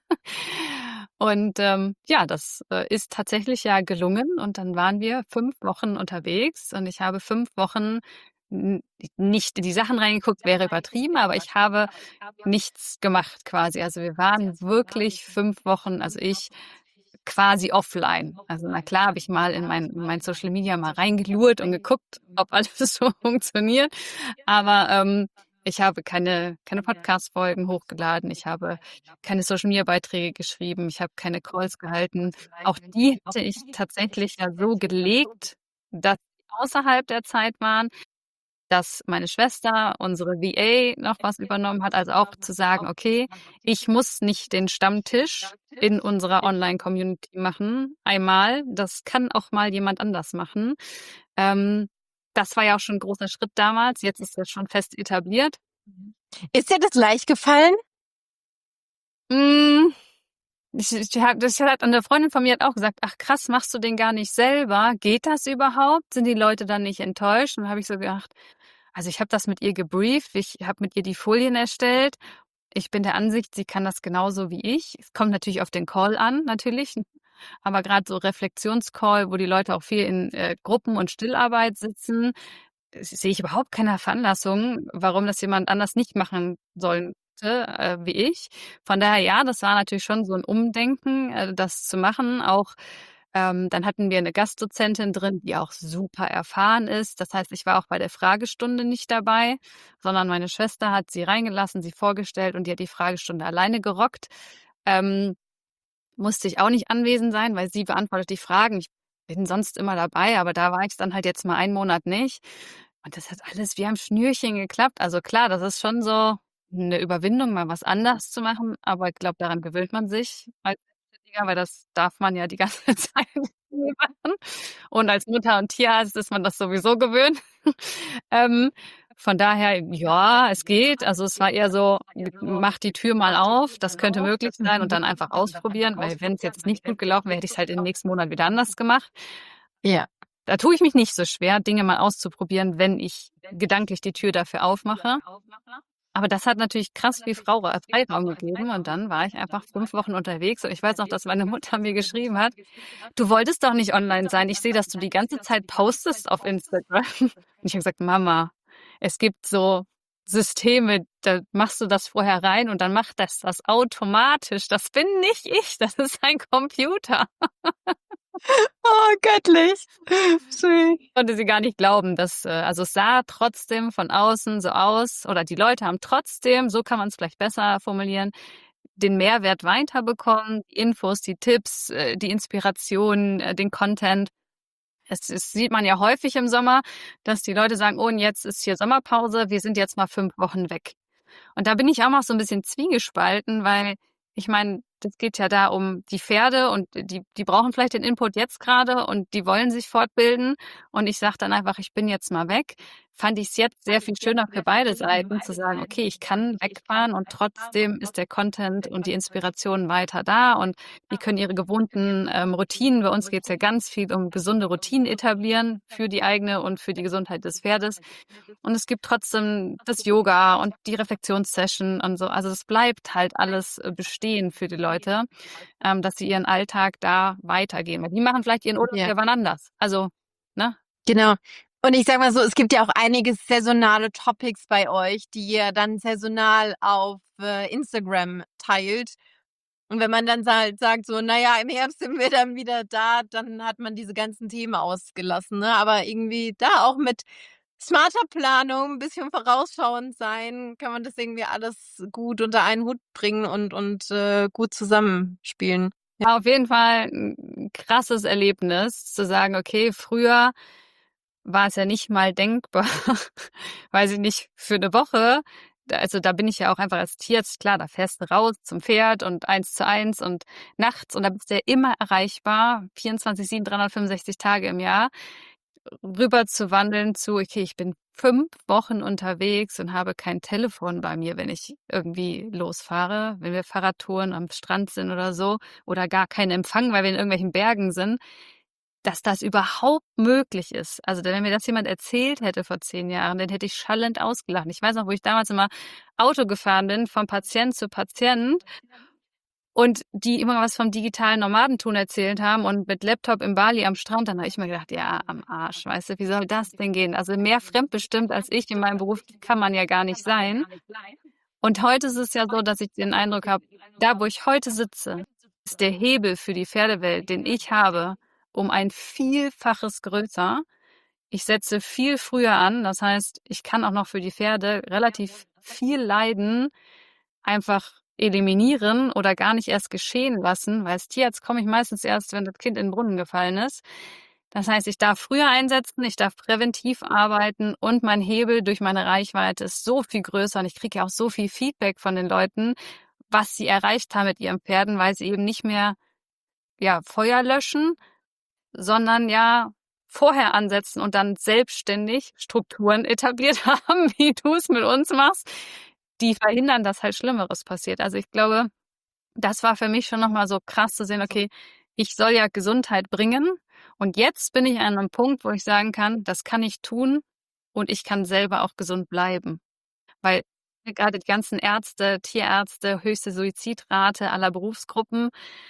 Und das ist tatsächlich ja gelungen und dann waren wir 5 Wochen unterwegs und ich habe 5 Wochen nicht in die Sachen reingeguckt, wäre übertrieben, aber ich habe nichts gemacht quasi. Also wir waren wirklich 5 Wochen, also ich quasi offline. Also na klar habe ich mal in mein Social Media mal reingelurrt und geguckt, ob alles so funktioniert, aber ich habe keine Podcast-Folgen hochgeladen, ich habe keine Social-Media-Beiträge geschrieben, ich habe keine Calls gehalten. Auch die hatte ich tatsächlich ja so gelegt, dass sie außerhalb der Zeit waren, dass meine Schwester, unsere VA, noch was übernommen hat. Also auch zu sagen, okay, ich muss nicht den Stammtisch in unserer Online-Community machen. Einmal, das kann auch mal jemand anders machen. Das war ja auch schon ein großer Schritt damals. Jetzt ist das schon fest etabliert. Ist dir das leicht gefallen? Das hat eine Freundin von mir hat auch gesagt, ach krass, machst du den gar nicht selber? Geht das überhaupt? Sind die Leute dann nicht enttäuscht? Und dann habe ich so gedacht, also ich habe das mit ihr gebrieft, ich habe mit ihr die Folien erstellt. Ich bin der Ansicht, sie kann das genauso wie ich. Es kommt natürlich auf den Call an, natürlich. Aber gerade so Reflexionscall, wo die Leute auch viel in Gruppen- und Stillarbeit sitzen, sehe ich überhaupt keine Veranlassung, warum das jemand anders nicht machen sollte, wie ich. Von daher, ja, das war natürlich schon so ein Umdenken, das zu machen. Auch dann hatten wir eine Gastdozentin drin, die auch super erfahren ist. Das heißt, ich war auch bei der Fragestunde nicht dabei, sondern meine Schwester hat sie reingelassen, sie vorgestellt und die hat die Fragestunde alleine gerockt. Musste ich auch nicht anwesend sein, weil sie beantwortet die Fragen. Ich bin sonst immer dabei, aber da war ich dann halt jetzt mal 1 Monat nicht. Und das hat alles wie am Schnürchen geklappt. Also klar, das ist schon so eine Überwindung, mal was anders zu machen, aber ich glaube, daran gewöhnt man sich als Selbstständiger, weil das darf man ja die ganze Zeit nie machen. Und als Mutter und Tierarzt ist man das sowieso gewöhnt. Von daher, ja, es geht. Also es war eher so, mach die Tür mal auf, das könnte möglich sein und dann einfach ausprobieren, weil wenn es jetzt nicht gut gelaufen wäre, hätte ich es halt im nächsten Monat wieder anders gemacht. Ja. Da tue ich mich nicht so schwer, Dinge mal auszuprobieren, wenn ich gedanklich die Tür dafür aufmache. Aber das hat natürlich krass viel Freiraum gegeben und dann war ich einfach 5 Wochen unterwegs und ich weiß noch, dass meine Mutter mir geschrieben hat, du wolltest doch nicht online sein. Ich sehe, dass du die ganze Zeit postest auf Instagram. Und ich habe gesagt, Mama, es gibt so Systeme, da machst du das vorher rein und dann macht das automatisch. Das bin nicht ich, das ist ein Computer. Oh Göttlich. Schön. Konnte sie gar nicht glauben, dass, also es sah trotzdem von außen so aus oder die Leute haben trotzdem, so kann man es vielleicht besser formulieren, den Mehrwert weiterbekommen, die Infos, die Tipps, die Inspiration, den Content. Es sieht man ja häufig im Sommer, dass die Leute sagen: „Oh, und jetzt ist hier Sommerpause, wir sind jetzt mal 5 Wochen weg.“ Und da bin ich auch noch so ein bisschen zwiegespalten, weil ich meine, das geht ja da um die Pferde und die brauchen vielleicht den Input jetzt gerade und die wollen sich fortbilden. Und ich sage dann einfach: „Ich bin jetzt mal weg.“ Fand ich es jetzt sehr viel schöner für beide Seiten zu sagen: „Okay, ich kann wegfahren und trotzdem ist der Content und die Inspiration weiter da und die können ihre gewohnten, Routinen, bei uns geht's ja ganz viel um gesunde Routinen etablieren für die eigene und für die Gesundheit des Pferdes. Und es gibt trotzdem das Yoga und die Reflexionssession und so. Also, es bleibt halt alles, bestehen für die Leute, dass sie ihren Alltag da weitergehen. Weil die machen vielleicht ihren Urlaub Ja, ja wann anders. Also, ne? genau. Und ich sage mal so, es gibt ja auch einige saisonale Topics bei euch, die ihr dann saisonal auf, Instagram teilt. Und wenn man dann halt sagt so: „Na ja, im Herbst sind wir dann wieder da“, dann hat man diese ganzen Themen ausgelassen, ne? Aber irgendwie da auch mit smarter Planung, 'n bisschen vorausschauend sein, kann man das irgendwie alles gut unter einen Hut bringen und gut zusammenspielen. Ja. Auf jeden Fall 'n krasses Erlebnis zu sagen: „Okay, früher war es ja nicht mal denkbar, weiß ich nicht, für 'ne Woche. Da bin ich ja auch einfach als Tierarzt klar, da fährst du raus zum Pferd und 1:1 und nachts und da bist du ja immer erreichbar, 24/7, 365 Tage im Jahr. Rüber zu wandeln zu: „Okay, ich bin 5 Wochen unterwegs und habe kein Telefon bei mir, wenn ich irgendwie losfahre, wenn wir Fahrradtouren am Strand sind oder so oder gar keinen Empfang, weil wir in irgendwelchen Bergen sind.“ Dass das überhaupt möglich ist. Also, wenn mir das jemand erzählt hätte vor 10 Jahren, dann hätte ich schallend ausgelacht. Ich weiß noch, wo ich damals immer Auto gefahren bin, von Patient zu Patient und die immer was vom digitalen Nomadentum erzählt haben und mit Laptop in Bali am Strand, dann habe ich mir gedacht: „Ja, am Arsch, weißt du, wie soll das denn gehen?“ Also, mehr fremdbestimmt als ich in meinem Beruf kann man ja gar nicht sein. Und heute ist es ja so, dass ich den Eindruck habe, da, wo ich heute sitze, ist der Hebel für die Pferdewelt, den ich habe, um ein Vielfaches größer. Ich setze viel früher an. Das heißt, ich kann auch noch für die Pferde relativ viel Leiden einfach eliminieren oder gar nicht erst geschehen lassen, weil als Tierarzt komme ich meistens erst, wenn das Kind in den Brunnen gefallen ist. Das heißt, ich darf früher einsetzen, ich darf präventiv arbeiten und mein Hebel durch meine Reichweite ist so viel größer und ich kriege ja auch so viel Feedback von den Leuten, was sie erreicht haben mit ihren Pferden, weil sie eben nicht mehr, ja, Feuer löschen, sondern ja vorher ansetzen und dann selbstständig Strukturen etabliert haben, wie du es mit uns machst, die verhindern, dass halt Schlimmeres passiert. Also, ich glaube, das war für mich schon noch mal so krass zu sehen: „Okay, ich soll ja Gesundheit bringen und jetzt bin ich an 'nem Punkt, wo ich sagen kann, das kann ich tun und ich kann selber auch gesund bleiben.“ Weil grade die ganzen Ärzte, Tierärzte, höchste Suizidrate aller Berufsgruppen.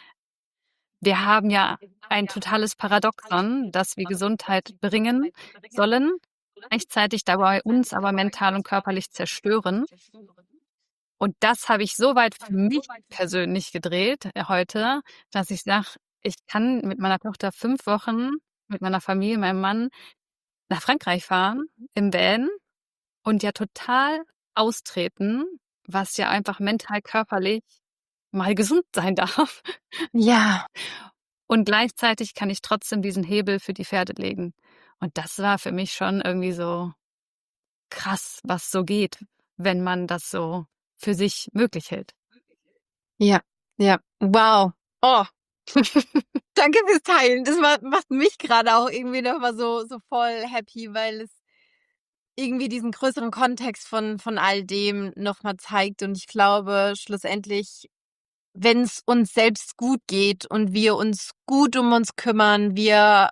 Wir haben ja ein totales Paradoxon, dass wir Gesundheit bringen sollen, gleichzeitig dabei uns aber mental und körperlich zerstören. Und das habe ich so weit für mich persönlich gedreht, heute, dass ich sage, ich kann mit meiner Tochter 5 Wochen mit meiner Familie, meinem Mann nach Frankreich fahren im Van und ja total austreten, was ja einfach mental, körperlich mal gesund sein darf. Ja, Und gleichzeitig kann ich trotzdem diesen Hebel für die Pferde legen. Und das war für mich schon irgendwie so krass, was so geht, wenn man das so für sich möglich hält. ja, ja. Wow. Oh, danke fürs Teilen. Das macht mich gerade auch irgendwie noch mal so voll happy, weil es irgendwie diesen größeren Kontext von all dem noch mal zeigt. Und ich glaube, schlussendlich, wenn es uns selbst gut geht und wir uns gut um uns kümmern, wir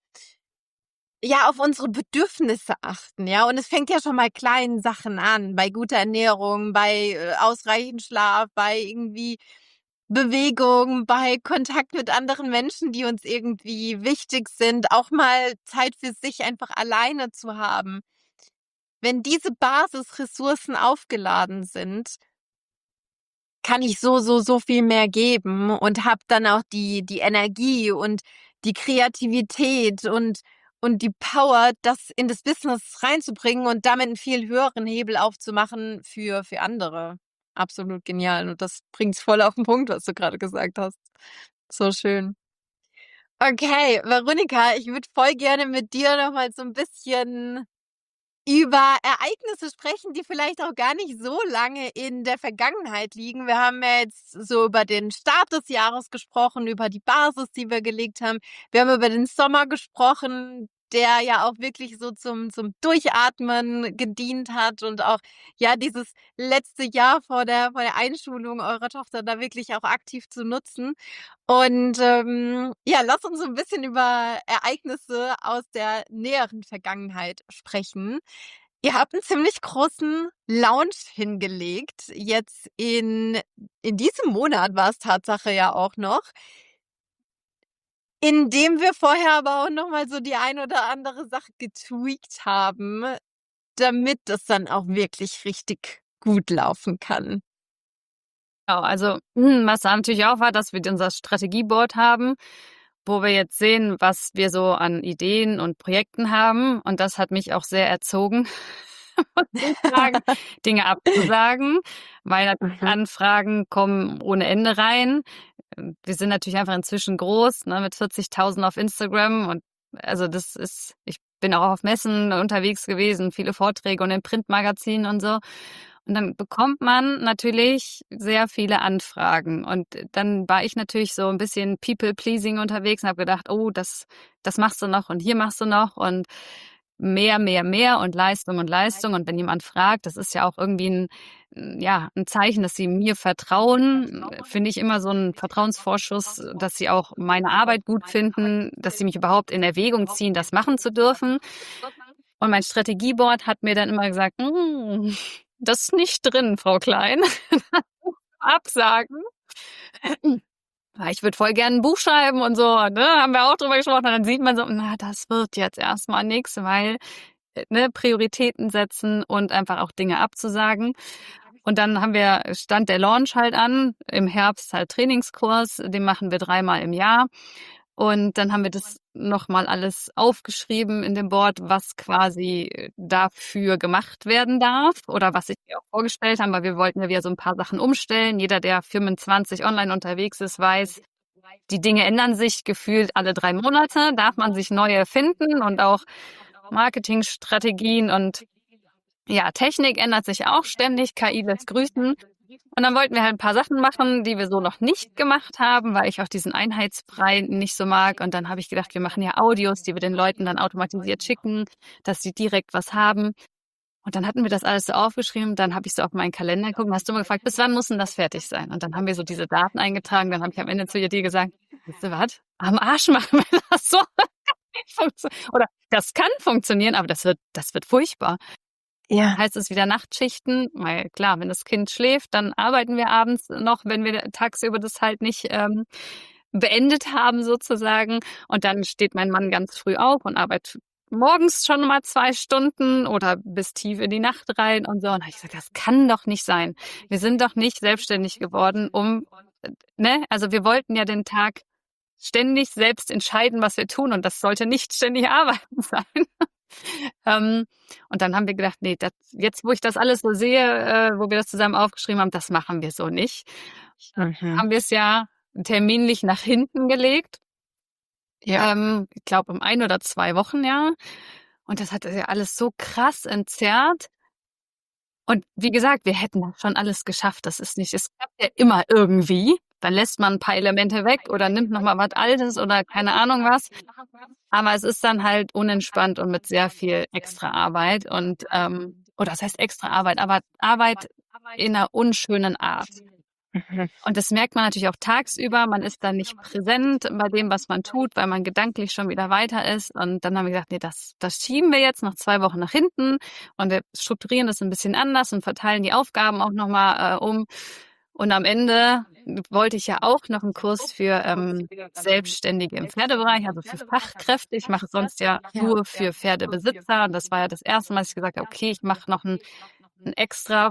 ja auf unsere Bedürfnisse achten, ja. Und es fängt ja schon bei kleinen Sachen an, bei guter Ernährung, bei, ausreichend Schlaf, bei irgendwie Bewegung, bei Kontakt mit anderen Menschen, die uns irgendwie wichtig sind, auch mal Zeit für sich einfach alleine zu haben. Wenn diese Basisressourcen aufgeladen sind, kann ich so viel mehr geben und habe dann auch die Energie und die Kreativität und die Power, das in das Business reinzubringen und damit einen viel höheren Hebel aufzumachen für andere. Absolut genial und das bringt's voll auf den Punkt, was du gerade gesagt hast. So schön. Okay, Veronika, ich würde voll gerne mit dir noch mal so ein bisschen über Ereignisse sprechen, die vielleicht auch gar nicht so lange in der Vergangenheit liegen. Wir haben ja jetzt so über den Start des Jahres gesprochen, über die Basis, die wir gelegt haben. Wir haben über den Sommer gesprochen, der ja auch wirklich so zum Durchatmen gedient hat und auch, ja, dieses letzte Jahr vor der Einschulung eurer Tochter da wirklich auch aktiv zu nutzen. Und, ja, lass uns so ein bisschen über Ereignisse aus der näheren Vergangenheit sprechen. Ihr habt einen ziemlich großen Launch hingelegt. Jetzt in diesem Monat war es Tatsache ja auch noch, in dem wir vorher aber auch noch mal so die ein oder andere Sache getweakt haben, damit das dann auch wirklich richtig gut laufen kann. Genau, also, was da natürlich auch war, dass wir unser Strategieboard haben, wo wir jetzt sehen, was wir so an Ideen und Projekten haben. Und das hat mich auch sehr erzogen, muss ich sagen, Dinge abzusagen, weil natürlich Mhm. Anfragen kommen ohne Ende rein. Wir sind natürlich einfach inzwischen groß, ne, mit 40.000 auf Instagram und also ich bin auch auf Messen unterwegs gewesen, viele Vorträge und in Printmagazinen und so. Und dann bekommt man natürlich sehr viele Anfragen. Und dann war ich natürlich so ein bisschen People-pleasing unterwegs und habe gedacht, oh, das machst du noch und hier machst du noch und mehr, mehr, mehr und Leistung und Leistung. Und wenn jemand fragt, das ist ja auch irgendwie ja, ein Zeichen, dass sie mir vertrauen, finde ich immer so ein Vertrauensvorschuss, dass sie auch meine Arbeit gut finden, dass sie mich überhaupt in Erwägung ziehen, das machen zu dürfen. Und mein Strategieboard hat mir dann immer gesagt, das ist nicht drin, Frau Klein. Absagen. Ich würde voll gerne ein Buch schreiben und so, ne? Haben wir auch drüber gesprochen. Und dann sieht man so, na, das wird jetzt erstmal nix, weil ne, Prioritäten setzen und einfach auch Dinge abzusagen. Und dann stand der Launch halt an, im Herbst halt Trainingskurs, den machen wir 3-mal im Jahr. Und dann haben wir das nochmal alles aufgeschrieben in dem Board, was quasi dafür gemacht werden darf oder was ich mir auch vorgestellt habe, weil wir wollten ja wieder so ein paar Sachen umstellen. Jeder, der 25 online unterwegs ist, weiß, die Dinge ändern sich gefühlt alle 3 Monate, darf man sich neue finden und auch Marketingstrategien und ja, Technik ändert sich auch ständig, KI lässt grüßen. Und dann wollten wir halt ein paar Sachen machen, die wir so noch nicht gemacht haben, weil ich auch diesen Einheitsbrei nicht so mag. Und dann habe ich gedacht, wir machen ja Audios, die wir den Leuten dann automatisiert schicken, dass sie direkt was haben. Und dann hatten wir das alles so aufgeschrieben. Dann habe ich so auf meinen Kalender geguckt und hast du mal gefragt, bis wann muss denn das fertig sein? Und dann haben wir so diese Daten eingetragen. Dann habe ich am Ende zu dir gesagt, weißt du was? Am Arsch machen wir das so. Oder das kann funktionieren, aber das wird furchtbar. Ja. Heißt es wieder Nachtschichten, weil klar, wenn das Kind schläft, dann arbeiten wir abends noch, wenn wir tagsüber das halt nicht beendet haben sozusagen. Und dann steht mein Mann ganz früh auf und arbeitet morgens schon mal 2 Stunden oder bis tief in die Nacht rein und so. Und da habe ich gesagt, das kann doch nicht sein. Wir sind doch nicht selbstständig geworden, ne? Also wir wollten ja den Tag ständig selbst entscheiden, was wir tun. Und das sollte nicht ständig arbeiten sein. Und dann haben wir gedacht, nee, jetzt, wo ich das alles so sehe, wo wir das zusammen aufgeschrieben haben, das machen wir so nicht. Mhm. Haben wir es ja terminlich nach hinten gelegt. Ja. Ich glaube, um 1 oder 2 Wochen, ja. Und das hat ja alles so krass entzerrt. Und wie gesagt, wir hätten das schon alles geschafft. Es klappt ja immer irgendwie. Dann lässt man ein paar Elemente weg oder nimmt noch mal was Altes oder keine Ahnung was. Aber es ist dann halt unentspannt und mit sehr viel extra Arbeit und, oder was heißt extra Arbeit, aber Arbeit in einer unschönen Art. Mhm. Und das merkt man natürlich auch tagsüber. Man ist dann nicht präsent bei dem, was man tut, weil man gedanklich schon wieder weiter ist. Und dann haben wir gesagt, nee, das schieben wir jetzt noch 2 Wochen nach hinten und wir strukturieren das ein bisschen anders und verteilen die Aufgaben auch noch mal um. Und am Ende wollte ich ja auch noch einen Kurs für Selbstständige im Pferdebereich, also für Fachkräfte. Ich mache sonst ja Ja. nur für Pferdebesitzer. Und das war ja das erste Mal, dass ich gesagt habe, okay, ich mache noch ein extra.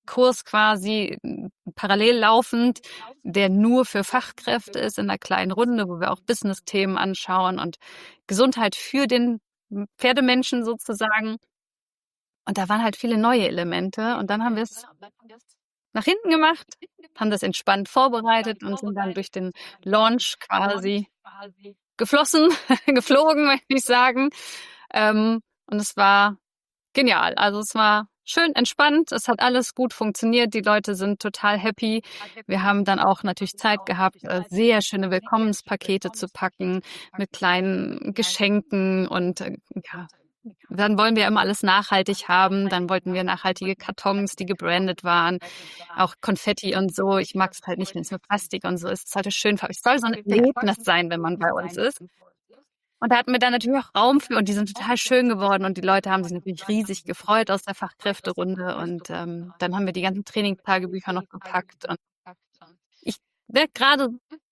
Kurs quasi parallel laufend, der nur für Fachkräfte ist in einer kleinen Runde, wo wir auch Business-Themen anschauen und Gesundheit für den Pferdemenschen sozusagen. Und da waren halt viele neue Elemente. Und dann haben wir es nach hinten gemacht, haben das entspannt vorbereitet und sind dann durch den Launch quasi geflossen, geflogen, möchte ich sagen. Und es war genial. Also es war schön entspannt. Es hat alles gut funktioniert. Die Leute sind total happy. Wir haben dann auch natürlich Zeit gehabt, sehr schöne Willkommenspakete zu packen mit kleinen Geschenken und ja, dann wollen wir immer alles nachhaltig haben. Dann wollten wir nachhaltige Kartons, die gebrandet waren, auch Konfetti und so. Ich mag es halt nicht, wenn es mit Plastik und so ist. Es sollte schön, es soll so ein Erlebnis sein, wenn man bei uns ist. Und da hatten wir dann natürlich auch Raum für und die sind total schön geworden und die Leute haben sich natürlich riesig gefreut aus der Fachkräfterunde und dann haben wir die ganzen Trainingstagebücher noch gepackt und ich werde gerade,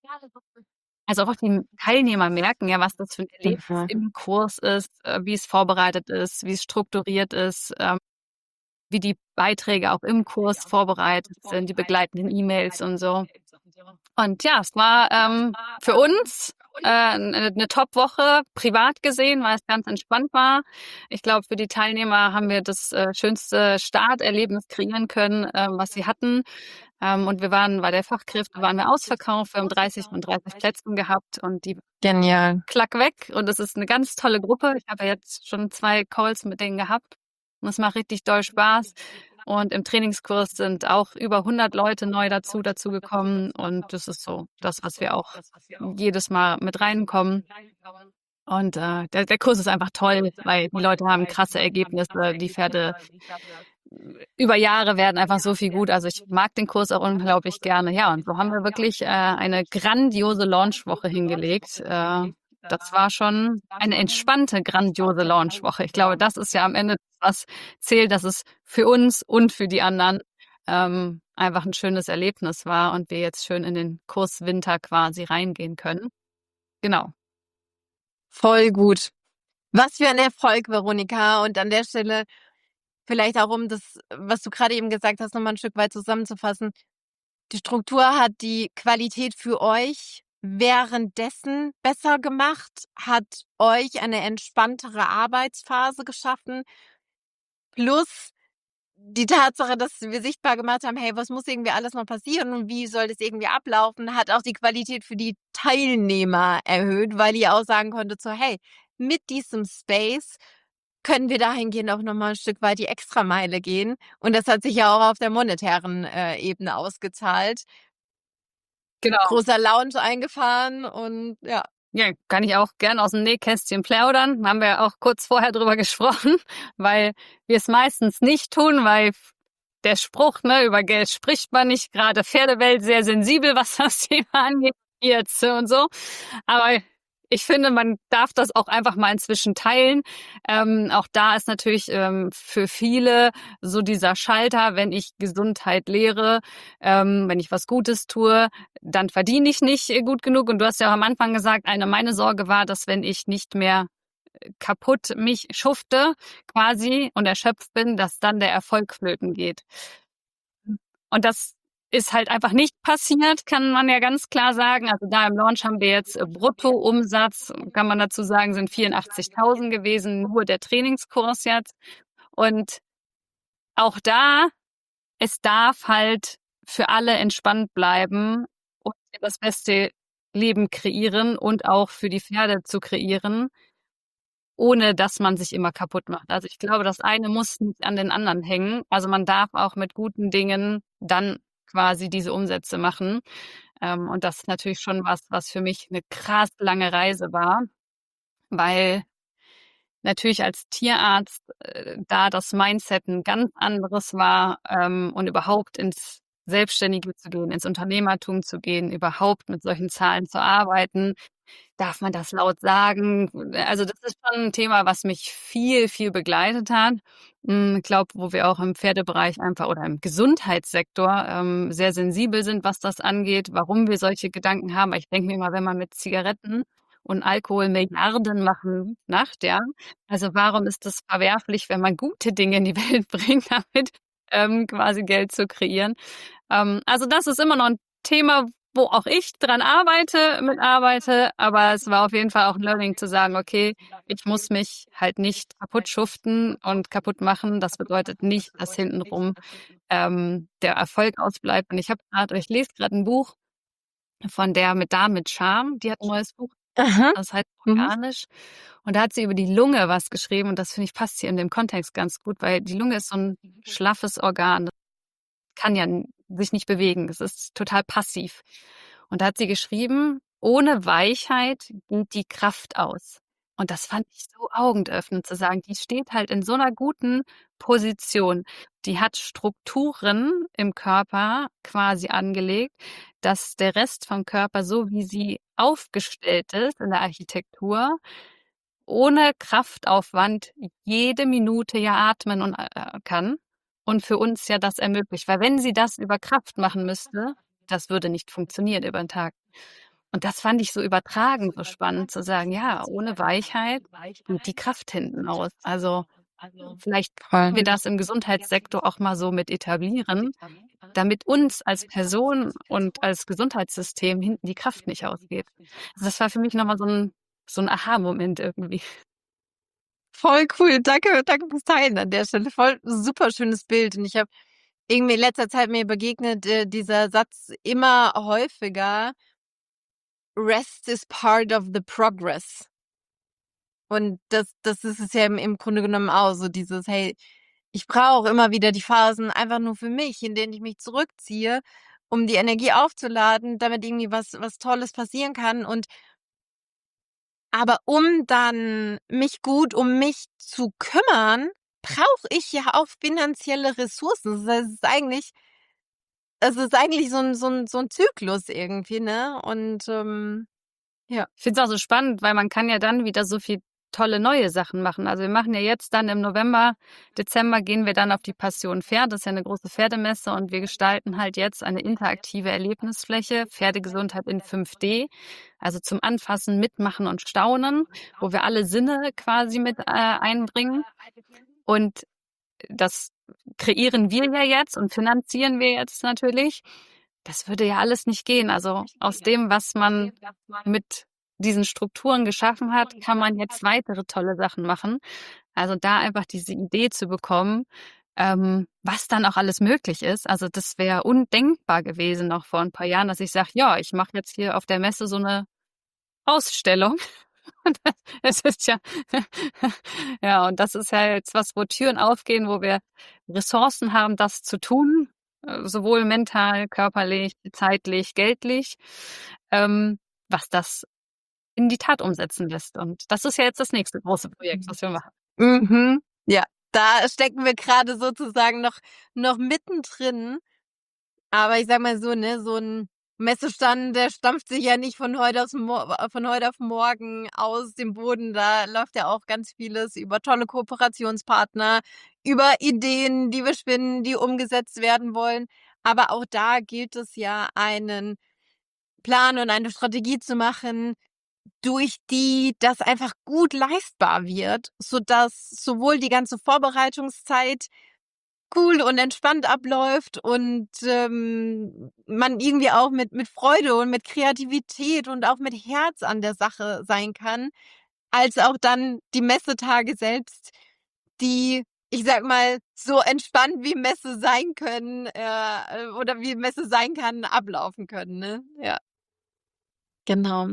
also auch die Teilnehmer merken ja, was das für ein Erlebnis im Kurs ist, wie es vorbereitet ist, wie es strukturiert ist, wie die Beiträge auch im Kurs vorbereitet sind, die begleitenden E-Mails und so. Und ja, es war für uns eine Top-Woche, privat gesehen, weil es ganz entspannt war. Ich glaube, für die Teilnehmer haben wir das schönste Starterlebnis kreieren können, was sie hatten. Und wir waren bei der Fachkräfte, waren wir ausverkauft. Wir haben 30 von 30 Plätzen gehabt und die Genial. klack weg. Und es ist eine ganz tolle Gruppe. Ich habe ja jetzt schon 2 Calls mit denen gehabt. Und es macht richtig doll Spaß. Und im Trainingskurs sind auch über 100 Leute neu dazu gekommen. Und das ist so das, was wir auch jedes Mal mit reinkommen. Und der Kurs ist einfach toll, weil die Leute haben krasse Ergebnisse. Die Pferde über Jahre werden einfach so viel gut. Also ich mag den Kurs auch unglaublich gerne. Ja, und so haben wir wirklich eine grandiose Launchwoche hingelegt. Das war schon eine entspannte, grandiose Launchwoche. Ich glaube, das ist ja am Ende, was zählt, dass es für uns und für die anderen einfach ein schönes Erlebnis war und wir jetzt schön in den Kurs Winter quasi reingehen können. Genau. Voll gut. Was für ein Erfolg, Veronika. Und an der Stelle vielleicht auch, um das, was du gerade eben gesagt hast, nochmal ein Stück weit zusammenzufassen. Die Struktur hat die Qualität für euch währenddessen besser gemacht, hat euch eine entspanntere Arbeitsphase geschaffen, plus die Tatsache, dass wir sichtbar gemacht haben, hey, was muss irgendwie alles noch passieren und wie soll das irgendwie ablaufen, hat auch die Qualität für die Teilnehmer erhöht, weil ihr auch sagen konntet so, hey, mit diesem Space können wir dahingehend auch nochmal ein Stück weit die Extrameile gehen. Und das hat sich ja auch auf der monetären Ebene ausgezahlt. Genau. Großer Lounge eingefahren und ja. Ja, kann ich auch gern aus dem Nähkästchen plaudern. Haben wir auch kurz vorher drüber gesprochen, weil wir es meistens nicht tun, weil der Spruch, ne, über Geld spricht man nicht, gerade Pferdewelt sehr sensibel, was das Thema angeht, jetzt und so. Aber ich finde, man darf das auch einfach mal inzwischen teilen. Auch da ist natürlich für viele so dieser Schalter, wenn ich Gesundheit lehre, wenn ich was Gutes tue, dann verdiene ich nicht gut genug. Und du hast ja auch am Anfang gesagt, meine Sorge war, dass wenn ich nicht mehr kaputt mich schufte quasi und erschöpft bin, dass dann der Erfolg flöten geht. Und das ist halt einfach nicht passiert, kann man ja ganz klar sagen. Also da im Launch haben wir jetzt Bruttoumsatz, kann man dazu sagen, sind 84.000 gewesen, nur der Trainingskurs jetzt. Und auch da, es darf halt für alle entspannt bleiben und das beste Leben kreieren und auch für die Pferde zu kreieren, ohne dass man sich immer kaputt macht. Also ich glaube, das eine muss nicht an den anderen hängen. Also man darf auch mit guten Dingen dann quasi diese Umsätze machen. Und das ist natürlich schon was für mich eine krass lange Reise war, weil natürlich als Tierarzt da das Mindset ein ganz anderes war und überhaupt ins Selbstständige zu gehen, ins Unternehmertum zu gehen, überhaupt mit solchen Zahlen zu arbeiten. Darf man das laut sagen? Also das ist schon ein Thema, was mich viel, viel begleitet hat. Ich glaube, wo wir auch im Pferdebereich einfach oder im Gesundheitssektor sehr sensibel sind, was das angeht, warum wir solche Gedanken haben. Ich denke mir immer, wenn man mit Zigaretten und Alkohol Milliarden macht, ja. Also warum ist das verwerflich, wenn man gute Dinge in die Welt bringt damit? quasi Geld zu kreieren. Also das ist immer noch ein Thema, wo auch ich mitarbeite, aber es war auf jeden Fall auch ein Learning zu sagen, okay, ich muss mich halt nicht kaputt schuften und kaputt machen. Das bedeutet nicht, dass hintenrum der Erfolg ausbleibt. Und ich lese gerade ein Buch von der mit Damen mit Charme. Die hat ein neues Buch, Aha. das heißt Mhm. Organisch. Und da hat sie über die Lunge was geschrieben und das finde ich passt hier in dem Kontext ganz gut, weil die Lunge ist so ein schlaffes Organ. Das kann ja sich nicht bewegen. Es ist total passiv. Und da hat sie geschrieben, ohne Weichheit geht die Kraft aus. Und das fand ich so augenöffnend zu sagen, die steht halt in so einer guten Position. Die hat Strukturen im Körper quasi angelegt, dass der Rest vom Körper, so wie sie aufgestellt ist in der Architektur, ohne Kraftaufwand jede Minute ja atmen und kann und für uns ja das ermöglicht. Weil wenn sie das über Kraft machen müsste, das würde nicht funktionieren über den Tag. Und das fand ich so übertragen, so spannend zu sagen, ja, ohne Weichheit geht die Kraft hinten aus. Also vielleicht Voll. wir das im Gesundheitssektor auch mal so mit etablieren, damit uns als Person und als Gesundheitssystem hinten die Kraft nicht ausgeht. Also das war für mich nochmal so ein Aha-Moment irgendwie. Voll cool. Danke, danke fürs Teilen an der Stelle. Voll super schönes Bild. Und ich habe irgendwie in letzter Zeit mir begegnet dieser Satz immer häufiger. Rest is part of the progress. Und das ist es ja im Grunde genommen auch so dieses, hey, ich brauche immer wieder die Phasen einfach nur für mich, in denen ich mich zurückziehe, um die Energie aufzuladen, damit irgendwie was Tolles passieren kann. Und aber um dann mich gut um mich zu kümmern, brauche ich ja auch finanzielle Ressourcen. Es ist eigentlich so ein Zyklus irgendwie, ne? Und, ja. Ich finde es auch so spannend, weil man kann ja dann wieder so viel tolle neue Sachen machen. Also wir machen ja jetzt dann im November, Dezember gehen wir dann auf die Passion Pferd. Das ist ja eine große Pferdemesse und wir gestalten halt jetzt eine interaktive Erlebnisfläche, Pferdegesundheit in 5D, also zum Anfassen, Mitmachen und Staunen, wo wir alle Sinne quasi mit einbringen. Und das kreieren wir ja jetzt und finanzieren wir jetzt natürlich. Das würde ja alles nicht gehen. Also aus dem, was man mit diesen Strukturen geschaffen hat, kann man jetzt weitere tolle Sachen machen. Also da einfach diese Idee zu bekommen, was dann auch alles möglich ist. Also das wäre undenkbar gewesen noch vor ein paar Jahren, dass ich sage, ja, ich mache jetzt hier auf der Messe so eine Ausstellung. Es ist ja, ja, und das ist ja jetzt was, wo Türen aufgehen, wo wir Ressourcen haben, das zu tun, sowohl mental, körperlich, zeitlich, geldlich, was das in die Tat umsetzen lässt. Und das ist ja jetzt das nächste große Projekt, was wir machen. Mhm. Ja, da stecken wir gerade sozusagen noch mittendrin. Aber ich sage mal so, ne, so ein Messestand, der stampft sich ja nicht von heute auf morgen aus dem Boden. Da läuft ja auch ganz vieles über tolle Kooperationspartner, über Ideen, die wir spinnen, die umgesetzt werden wollen. Aber auch da gilt es ja, einen Plan und eine Strategie zu machen, durch die das einfach gut leistbar wird, sodass sowohl die ganze Vorbereitungszeit cool und entspannt abläuft und, man irgendwie auch mit Freude und mit Kreativität und auch mit Herz an der Sache sein kann, als auch dann die Messetage selbst, die, ich sage mal, so entspannt wie Messe sein können, oder wie Messe sein kann, ablaufen können, ne? Ja, genau.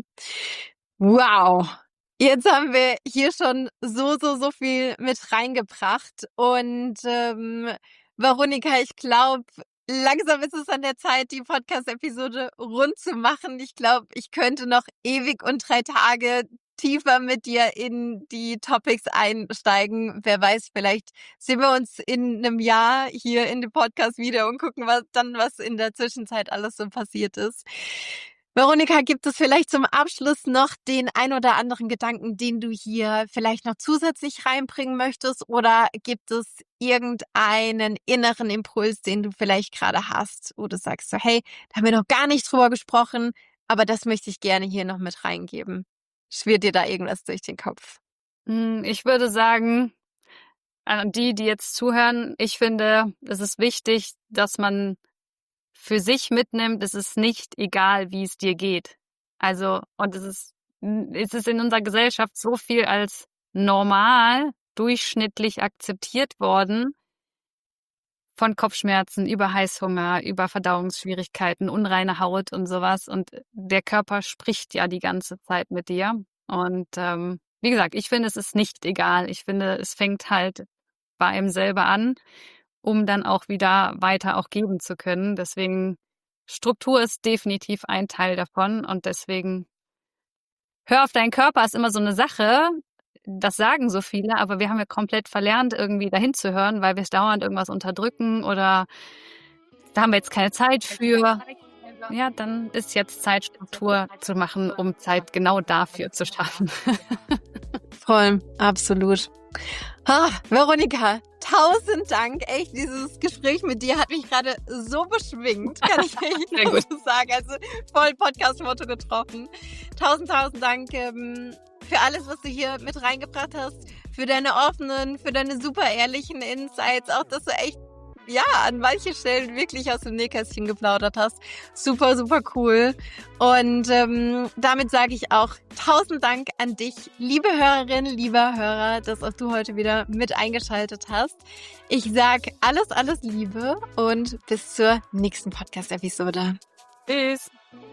Wow. Jetzt haben wir hier schon so viel mit reingebracht und, Veronika, ich glaube, langsam ist es an der Zeit, die Podcast-Episode rund zu machen. Ich glaube, ich könnte noch ewig und 3 Tage tiefer mit dir in die Topics einsteigen. Wer weiß, vielleicht sehen wir uns in 'nem Jahr hier in dem Podcast wieder und gucken, was in der Zwischenzeit alles so passiert ist. Veronika, gibt es vielleicht zum Abschluss noch den ein oder anderen Gedanken, den du hier vielleicht noch zusätzlich reinbringen möchtest? Oder gibt es irgendeinen inneren Impuls, den du vielleicht gerade hast, wo du sagst so: „Hey, da haben wir noch gar nicht drüber gesprochen, aber das möchte ich gerne hier noch mit reingeben.“ Schwirrt dir da irgendwas durch den Kopf? Ich würde sagen, an die jetzt zuhören, ich finde, es ist wichtig, dass man für sich mitnimmt, es ist nicht egal, wie es dir geht. Also, und es ist in unserer Gesellschaft so viel als normal, durchschnittlich akzeptiert worden, von Kopfschmerzen über Heißhunger, über Verdauungsschwierigkeiten, unreine Haut und sowas. Und der Körper spricht ja die ganze Zeit mit dir. Und wie gesagt, ich finde, es ist nicht egal. Ich finde, es fängt halt bei einem selber an, um dann auch wieder weiter auch geben zu können. Deswegen, Struktur ist definitiv ein Teil davon. Und deswegen, hör auf deinen Körper ist immer so eine Sache. Das sagen so viele, aber wir haben ja komplett verlernt, irgendwie dahin zu hören, weil wir es dauernd irgendwas unterdrücken oder da haben wir jetzt keine Zeit für. Ja, dann ist jetzt Zeit, Struktur zu machen, um Zeit genau dafür zu schaffen. Voll, absolut. Veronika, 1000 Dank. Echt, dieses Gespräch mit dir hat mich gerade so beschwingt, kann ich echt nur so sagen. Also voll Podcast-Motto getroffen. 1000 Dank für alles, was du hier mit reingebracht hast, für deine offenen, für deine super ehrlichen Insights, auch dass du echt, ja, an manchen Stellen wirklich aus dem Nähkästchen geplaudert hast. Super, super cool. Und damit sage ich auch 1000 Dank an dich, liebe Hörerin, lieber Hörer, dass auch du heute wieder mit eingeschaltet hast. Ich sage alles, alles Liebe und bis zur nächsten Podcast-Episode. Tschüss.